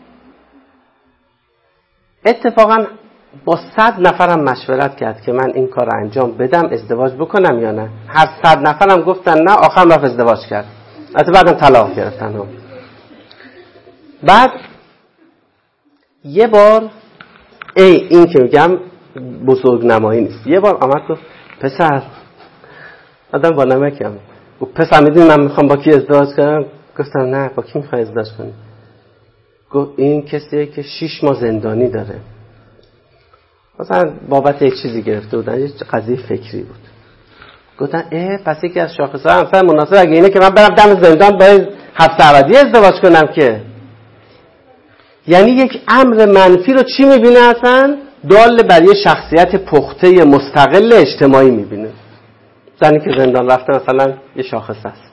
اتفاقا با 100 نفرم مشورت کرد که من این کار رو انجام بدم، ازدواج بکنم یا نه. هر 100 نفرم گفتن نه، آخرم رفت ازدواج کرد. البته بعدم طلاق گرفتن هم. بعد یه بار این که میگم بزرگ نمایی نیست، یه بار آمد گفت پسر، آدم با نمکم، گفت پسر میدونی من میخوام با کی ازدواج کنم؟ گفتم نه، با کی میخوای ازدواج کنی؟ گفت این کسیه که 6 ماه زندانی داره. مثلا بابت یک چیزی گرفته بودن، یه قضیه فکری بود. گفتن پس یکی از شاخص‌ها همسر مناسب اگه اینه که من برم دم زندان باید حبس ابدی ازدواج کنم که. یعنی یک امر منفی رو چی میبینه اصلا؟ دال بر یه شخصیت پخته مستقل اجتماعی میبینه. زنی که زندان رفته مثلا یه شاخص است.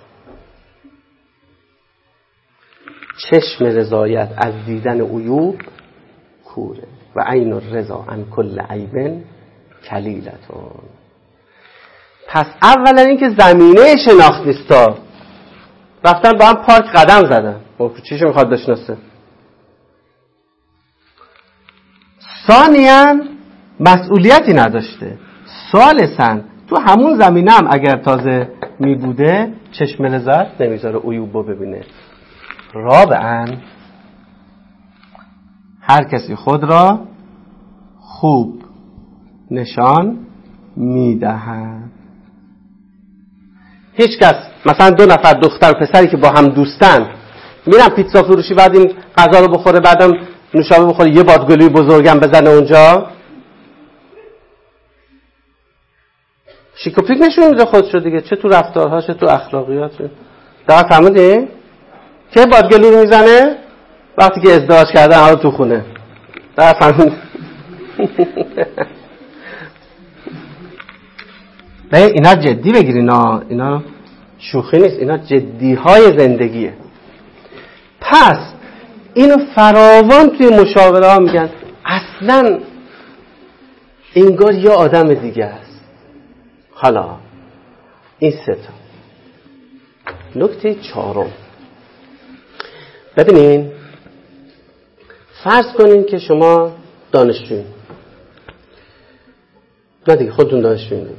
چشم رضایت از دیدن عیوب کوره و عین الرضا عن کل عیب کلیلتون. پس اولا این که زمینه شناخت نیستا، رفتن با هم پارک قدم زدن، چیشو میخواد بشناسه. ثانیاً مسئولیتی نداشته. ثالثاً تو همون زمینه هم اگر تازه میبوده چشم رضایت نمیذاره عیوبو ببینه. رابعاً هر کسی خود را خوب نشان میدهد. هیچ کس مثلا 2 نفر دختر و پسری که با هم دوستن میرن پیتزا فروشی، بعد این غذا رو بخوره، بعدم نوشابه بخوره، یه بادگلوی بزرگم بزنه اونجا، شیک و پیک نشون میده خودشو دیگه، چه تو رفتارها چه تو اخلاقیات. دقیق فهمیدی؟ که بادگلو رو میزنه وقتی که ازدواج کردن حالا تو خونه. دقیق فهمیدی؟ اینا جدی بگیرین، اینا شوخی نیست، اینا جدی های زندگیه. پس اینو فراوان توی مشاوره ها میگن، اصلا انگار یا آدم دیگه است. حالا این 3 تا. نکته 4، ببینین، فرض کنین که شما دانشجویین، نه دیگه خودتون دانشجویین،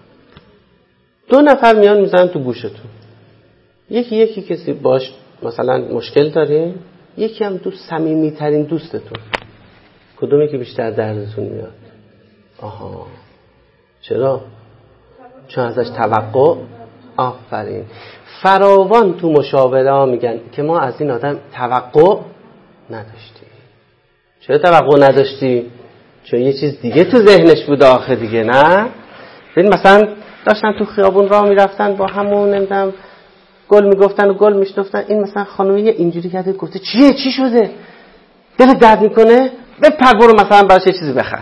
2 نفر میان میزنن تو گوشتون، یکی کسی باش مثلا مشکل داره، یکی هم دوست، صمیمی ترین دوستتون، کدومی که بیشتر دردتون میاد؟ آها، چرا؟ چون ازش توقع. آفرین. فراوان تو مشاوره ها میگن که ما از این آدم توقع نداشتیم. چرا توقع نداشتی؟ چون یه چیز دیگه تو ذهنش بود آخه دیگه. نه ببین مثلا داشتن تو خیابون راه میرفتن با همون نمیدونم گل میگفتن و گل میشنفتن، این مثلا خانومی اینجوری کرده گفته چی شده؟ دل درد میکنه؟ بپر برو مثلا براش یه چیزی بخر.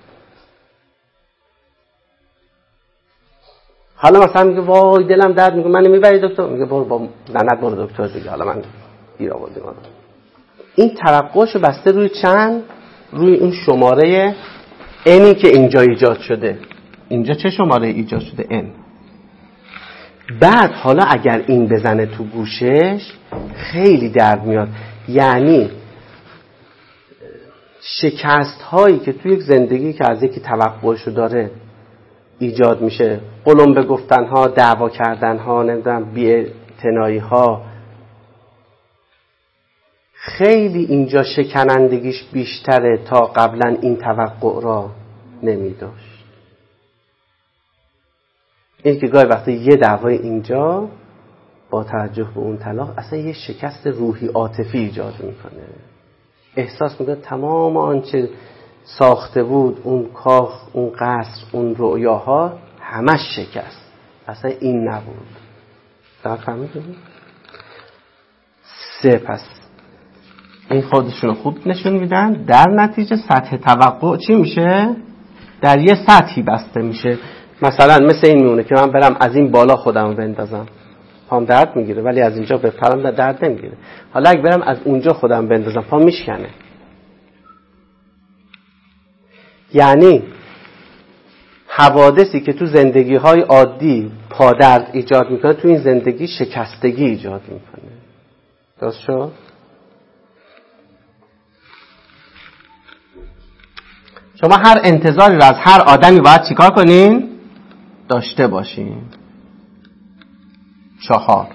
حالا مثلا میگه وای دلم درد میکنه، من نمیبری دکتر؟ میگه برو با ننت برو دکتر دیگه، حالا من گیر آوردم. این توقعشو بسته روی چند؟ روی اون شماره اینی که اینجا ایجاد شده. اینجا چه شماره ایجاد شده؟ n. بعد حالا اگر این بزنه تو گوشش خیلی درد میاد. یعنی شکست هایی که توی یک زندگی که از یکی توقعشو داره ایجاد میشه، قلمبه گفتن ها، دعوا کردن ها، نمیدونم بی‌اعتنایی ها، خیلی اینجا شکنندگیش بیشتره تا قبلا این توقع را نمیداشت. این که گاهی وقتی یه دعوای اینجا با توجه به اون طلاق اصلا یه شکست روحی عاطفی ایجاد میکنه. احساس میکنه تمام آنچه ساخته بود، اون کاخ، اون قصر، اون رؤیاها همش شکست، اصلا این نبود. درست فهمیدید؟ 3 پس این خودشون خوب نشون میدن. در نتیجه سطح توقع چی میشه؟ در یه سطحی بسته میشه. مثلا مثل این میمونه که من برم از این بالا خودم بندازم، پام درد میگیره، ولی از اینجا بپرم درد نمیگیره. حالا اگه برم از اونجا خودم بندازم پام میشکنه. یعنی حوادثی که تو زندگی‌های عادی پادرد ایجاد میکنه تو این زندگی شکستگی ایجاد میکنه. درست شد؟ شما هر انتظاری رو از هر آدمی باید چیکار کنین؟ داشته باشین. 4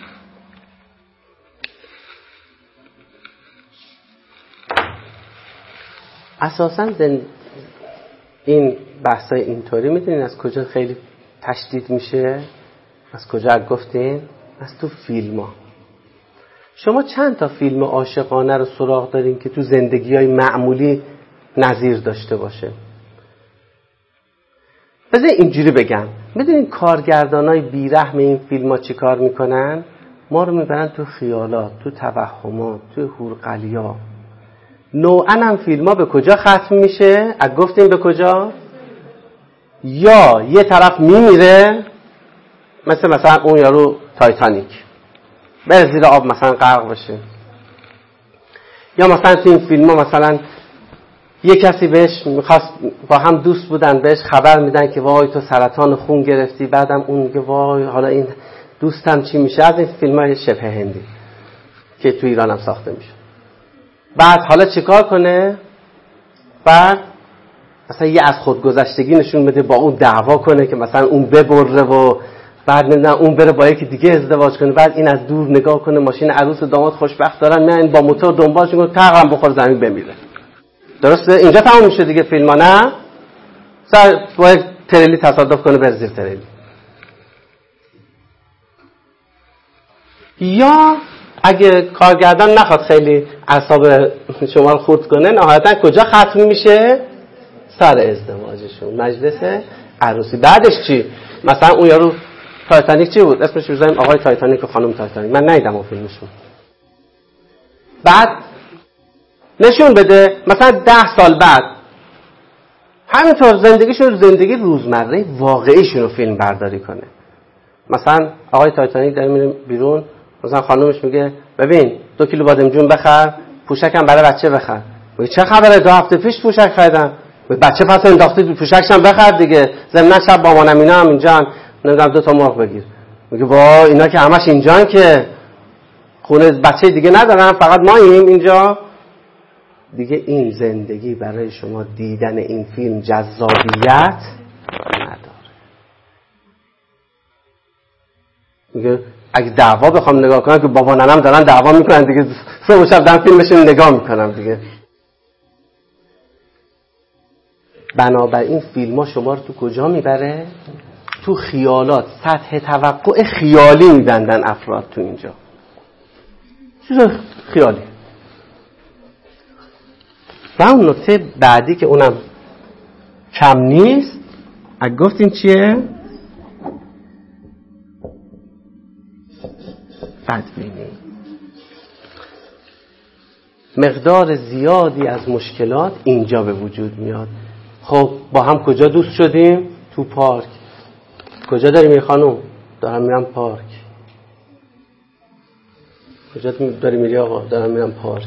اساساً این بحثای اینطوری میدونین از کجا خیلی تشدید میشه؟ از کجا گفتین؟ از تو فیلم ها. شما چند تا فیلم عاشقانه رو سراغ دارین که تو زندگی‌های معمولی نظیر داشته باشه؟ بذار اینجوری بگم، میدونین کارگردانای بیرحم این فیلم ها چی کار میکنن؟ ما رو میبرن تو خیالات، تو توهمات، تو هورقلیا. نوعاً هم فیلم ها به کجا ختم میشه؟ گفتیم به کجا؟ یا یه طرف میمیره، مثلا اون یارو تایتانیک بره زیر آب مثلا غرق بشه، یا مثلا تو این فیلم ها مثلا یه کسی بهش میخواست، با هم دوست بودن، بهش خبر میدن که وای تو سرطان خون گرفتی، بعدم اون میگه وای حالا این دوستم چی میشه. از این فیلم های شبه هندی که تو ایران هم ساخته میشه. بعد حالا چیکار کنه؟ بعد مثلا یه از خودگذشتگی نشون بده، با اون دعوا کنه که مثلا اون ببره و بعد نه اون بره با یکی دیگه ازدواج کنه، بعد این از دور نگاه کنه ماشین عروس و داماد خوشبخت دارن، نه این با موتور دنبالش میکنه، تقم بخور زمین بمیره. درسته؟ اینجا تموم میشه دیگه فیلم ها، نه؟ سر با یک تریلی تصادف کنه بره زیر تریلی. یا اگه کارگردان نخواد خیلی اعصاب شما رو خورد کنه، نهایتا کجا ختم میشه؟ سر ازدواجشون، مجلس عروسی. بعدش چی؟ مثلا اون یارو تایتانیک چی بود؟ اسمش بذاریم آقای تایتانیک و خانم تایتانیک. من ندیدم اون فیلمشون. بعد نشون بده مثلا 10 سال بعد همینطور زندگیشون، زندگی روزمره واقعیشون رو فیلم برداری کنه. مثلا آقای تایتانیک داره میره بیرون، مثلا خانومش میگه ببین 2 کیلو بادمجون بخر، پوشکم برای بچه بخر. میگه چه خبره؟ 2 هفته پیش پوشک خریدم. بچه پس انداختی پوشکش هم بخر دیگه، ضمن شب با مامانم اینا هم اینجان، نمیدونم 2 تا مرغ بگیر. میگه وای اینا که همش اینجان، که خونه بچه دیگه ندارن، فقط ماییم اینجا دیگه. این زندگی برای شما دیدن این فیلم جذابیت نداره. میگه اگه دعوا بخوام نگاه کنم که بابا ننم دارن دعوا میکنن دیگه، صبح شب دارم فیلمشون نگاه میکنم دیگه. بنابراین فیلم ها شما رو تو کجا میبره؟ تو خیالات. سطح توقع خیالی میبندن افراد تو اینجا، چیز خیالی. و اون نکته بعدی که اونم کم نیست، اگه گفتیم چیه؟ بدبینی. مقدار زیادی از مشکلات اینجا به وجود میاد. خب با هم کجا دوست شدیم؟ تو پارک. کجا داری میری خانوم؟ دارم میرم پارک. کجا داری میری آقا؟ دارم میرم پارک.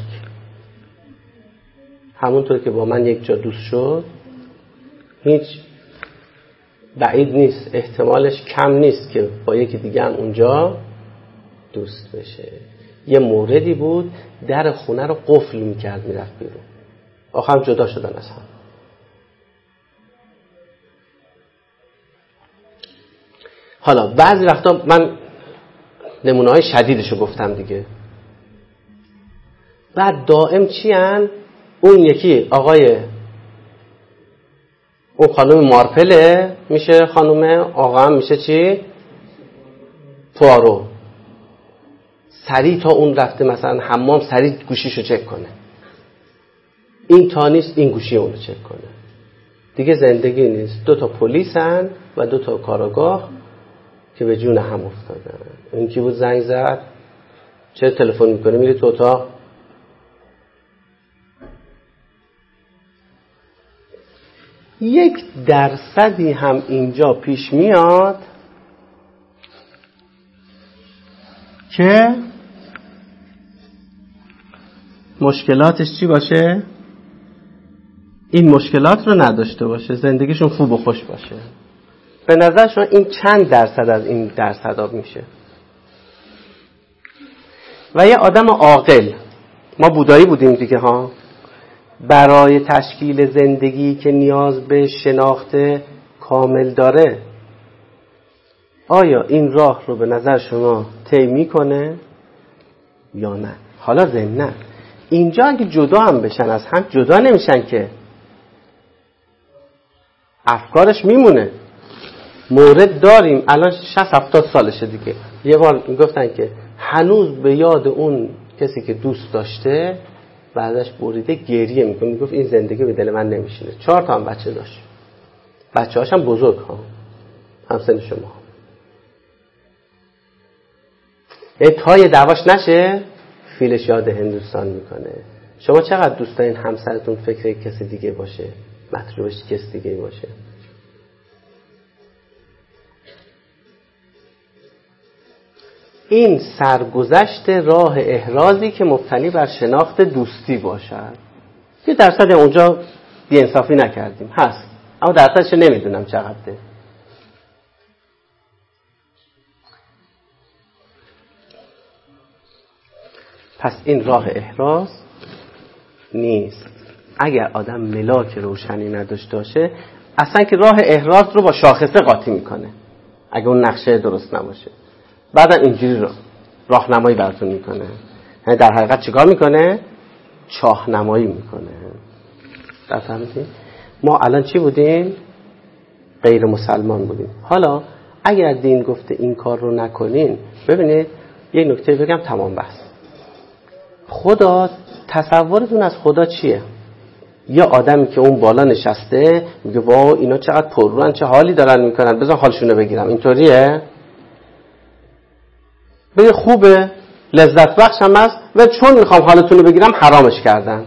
همونطور که با من یک جا دوست شد، هیچ بعید نیست، احتمالش کم نیست که با یکی دیگه هم اونجا دوست بشه. یه موردی بود در خونه رو قفل میکرد میرفت بیرون، آخر جدا شدن از هم. حالا بعضی وقتا من نمونه های شدیدشو گفتم دیگه. بعد دائم چی هن؟ اون یکی آقای، اون خانم مارپله میشه خانومه، آقا هم میشه چی؟ پوارو. سریع تا اون رفته مثلا حمام، سریع گوشیشو چک کنه. این تا نیست این گوشی اونو چک کنه. دیگه زندگی نیست. 2 تا پلیسن و 2 تا کاراگاه که به جون هم افتادن. این کی بود زنگ زد؟ چه تلفن میکنه؟ میری تو اتاق. یک درصدی هم اینجا پیش میاد که مشکلاتش چی باشه؟ این مشکلات رو نداشته باشه، زندگیشون خوب و خوش باشه. به نظر شما این چند درصد از این درصدا میشه؟ و یه آدم عاقل، ما بودایی بودیم دیگه ها، برای تشکیل زندگی که نیاز به شناخت کامل داره، آیا این راه رو به نظر شما طی میکنه یا نه؟ حالا ضمناً اینجا اگه جدا هم بشن از هم جدا نمیشن که، افکارش میمونه. مورد داریم الان 60-70 سالشه دیگه، یه بار گفتن که هنوز به یاد اون کسی که دوست داشته بعدش بریده گریه میکنه، میگفت این زندگی به دل من نمیشینه. 4 تا هم بچه داشت، بچه هاش هم بزرگ ها، همسن شما. تا یه دعواش نشه فیلش یاد هندوستان میکنه. شما چقدر دوست دارین همسرتون فکر کسی دیگه باشه، مطلوبش کسی دیگه باشه؟ این سرگذشت راه احرازی که مبتنی بر شناخت دوستی باشد. یه درصد اونجا بی‌انصافی نکردیم هست، اما درصدش نمیدونم چقدره. پس این راه احراز نیست. اگر آدم ملاک روشنی نداشته باشه، اصلا که راه احراز رو با شاخصه قاطی میکنه اگه اون نقشه درست نباشه. بعدا اینجوری راهنمایی براتون میکنه، یعنی در حقیقت چیکار میکنه؟ چاهنمایی میکنه. فهمیدین؟ ما الان چی بودیم؟ غیر مسلمان بودیم. حالا اگر دین گفته این کار رو نکنین، ببینید یک نکته بگم تمام بحث. خدا، تصورتون از خدا چیه؟ یا آدمی که اون بالا نشسته میگه واو اینا چقدر پررون، چه حالی دارن میکنن، بذار حالشونو بگیرم، اینطوریه؟ بگه خوبه، لذت بخش هم است، و چون میخوام حالتونو بگیرم حرامش کردن.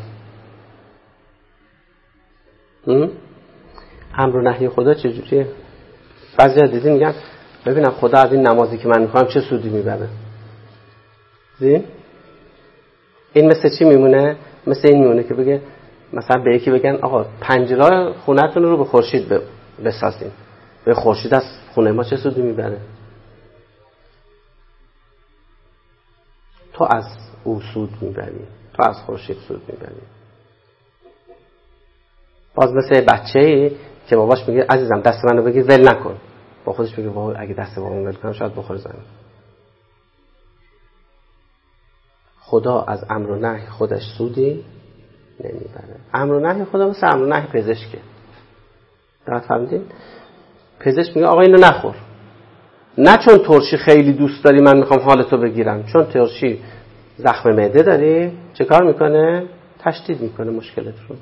امر و نهی خدا چجوریه؟ بعضی دیدین میگن ببینم خدا از این نمازی که من میخوام چه سودی میبره. دیدین؟ این مثل چی میمونه؟ مثل این میمونه که بگه مثلا به یکی بگن آقا پنجره خونه‌تون رو به خورشید بسازین. به خورشید از خونه ما چه سودی میبره؟ تو از او سود میبری، تو از خورشید سود میبری. باز مثل بچه‌ای که باباش میگه عزیزم دست منو بگیر ول نکن، با خودش میگه وای اگه دست بابام ول کنم شاید بخوره زمین. خدا از امر و نهی خودش سودی نمیبره. امر و نهی خدا مثل امر و نهی پزشکه. درست فهمیدین؟ پزشک میگه آقا اینو نخور، نه چون ترشی خیلی دوست داری من میخوام حالتو بگیرم، چون ترشی زخم معده داری، چه کار میکنه؟ تشدید میکنه مشکلت رو.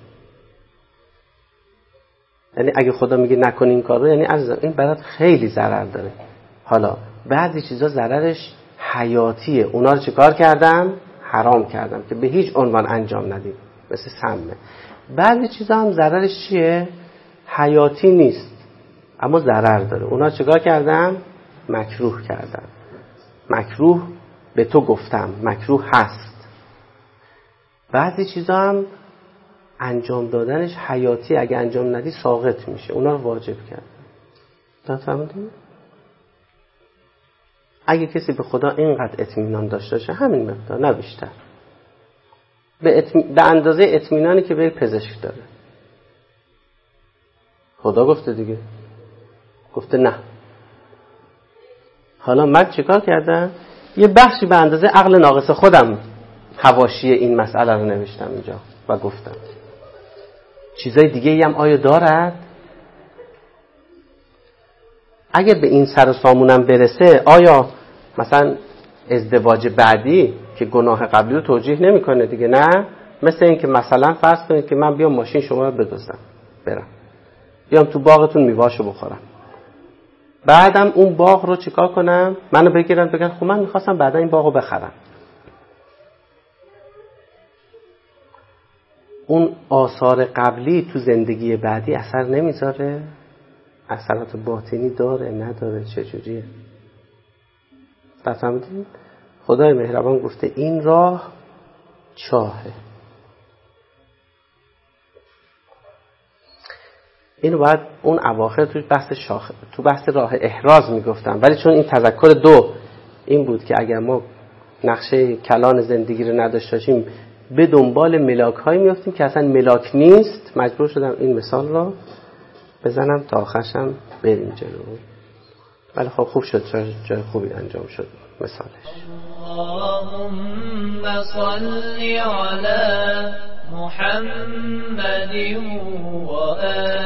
یعنی اگه خدا میگه نکن این کار رو، یعنی عزیزم این برات خیلی ضرر داره. حالا بعضی چیزا ضررش حیاتیه، اونا رو چه کار کردم؟ حرام کردم که به هیچ عنوان انجام ندید، مثل سمه. بعضی چیزا هم ضررش چیه؟ حیاتی نیست اما ضرر داره، اونا رو چه کار کردم؟ مکروه کردم. مکروه به تو گفتم مکروه هست. بعضی چیزا هم انجام دادنش حیاتی، اگه انجام ندی ساقط میشه، اونا رو واجب کردم. فهمیدین؟ اگه کسی به خدا اینقدر اطمینان داشته باشه، همین مقدار نه بیشتر، به اندازه اطمینانی که به پزشک داره. خدا گفته دیگه، گفته نه. حالا من چیکار کردم؟ یه بخشی به اندازه عقل ناقص خودم حواشی این مسئله رو نوشتم اینجا و گفتم چیزای دیگه ای هم آیا دارد؟ اگه به این سر و سامونم برسه، آیا مثلا ازدواج بعدی که گناه قبلی رو توجیه نمیکنه دیگه؟ نه. مثل این که مثلا فرض کنید که من بیام ماشین شما رو بدزدم برم، بیام تو باغتون میوه‌اشو بخورم، بعدم اون باغ رو چیکار کنم؟ منو بگیرن بگن خب من میخواستم بعدا این باغ رو بخرم. اون آثار قبلی تو زندگی بعدی اثر نمیذاره؟ اثرات باطنی داره نداره؟ چجوریه؟ فهمیدین؟ خدای مهربان گفته این راه چاهه. اینو باید اون اواخر تو بحث راه احراز میگفتم، ولی چون این تذکر دو این بود که اگر ما نقشه کلان زندگی رو نداشته باشیم به دنبال ملاک هایی میافتیم که اصلا ملاک نیست، مجبور شدم این مثال رو بزنم تا آخرشم بریم جلو. ولی خب خوب شد، جای خوبی انجام شد مثالش. اللهم صل علی محمد و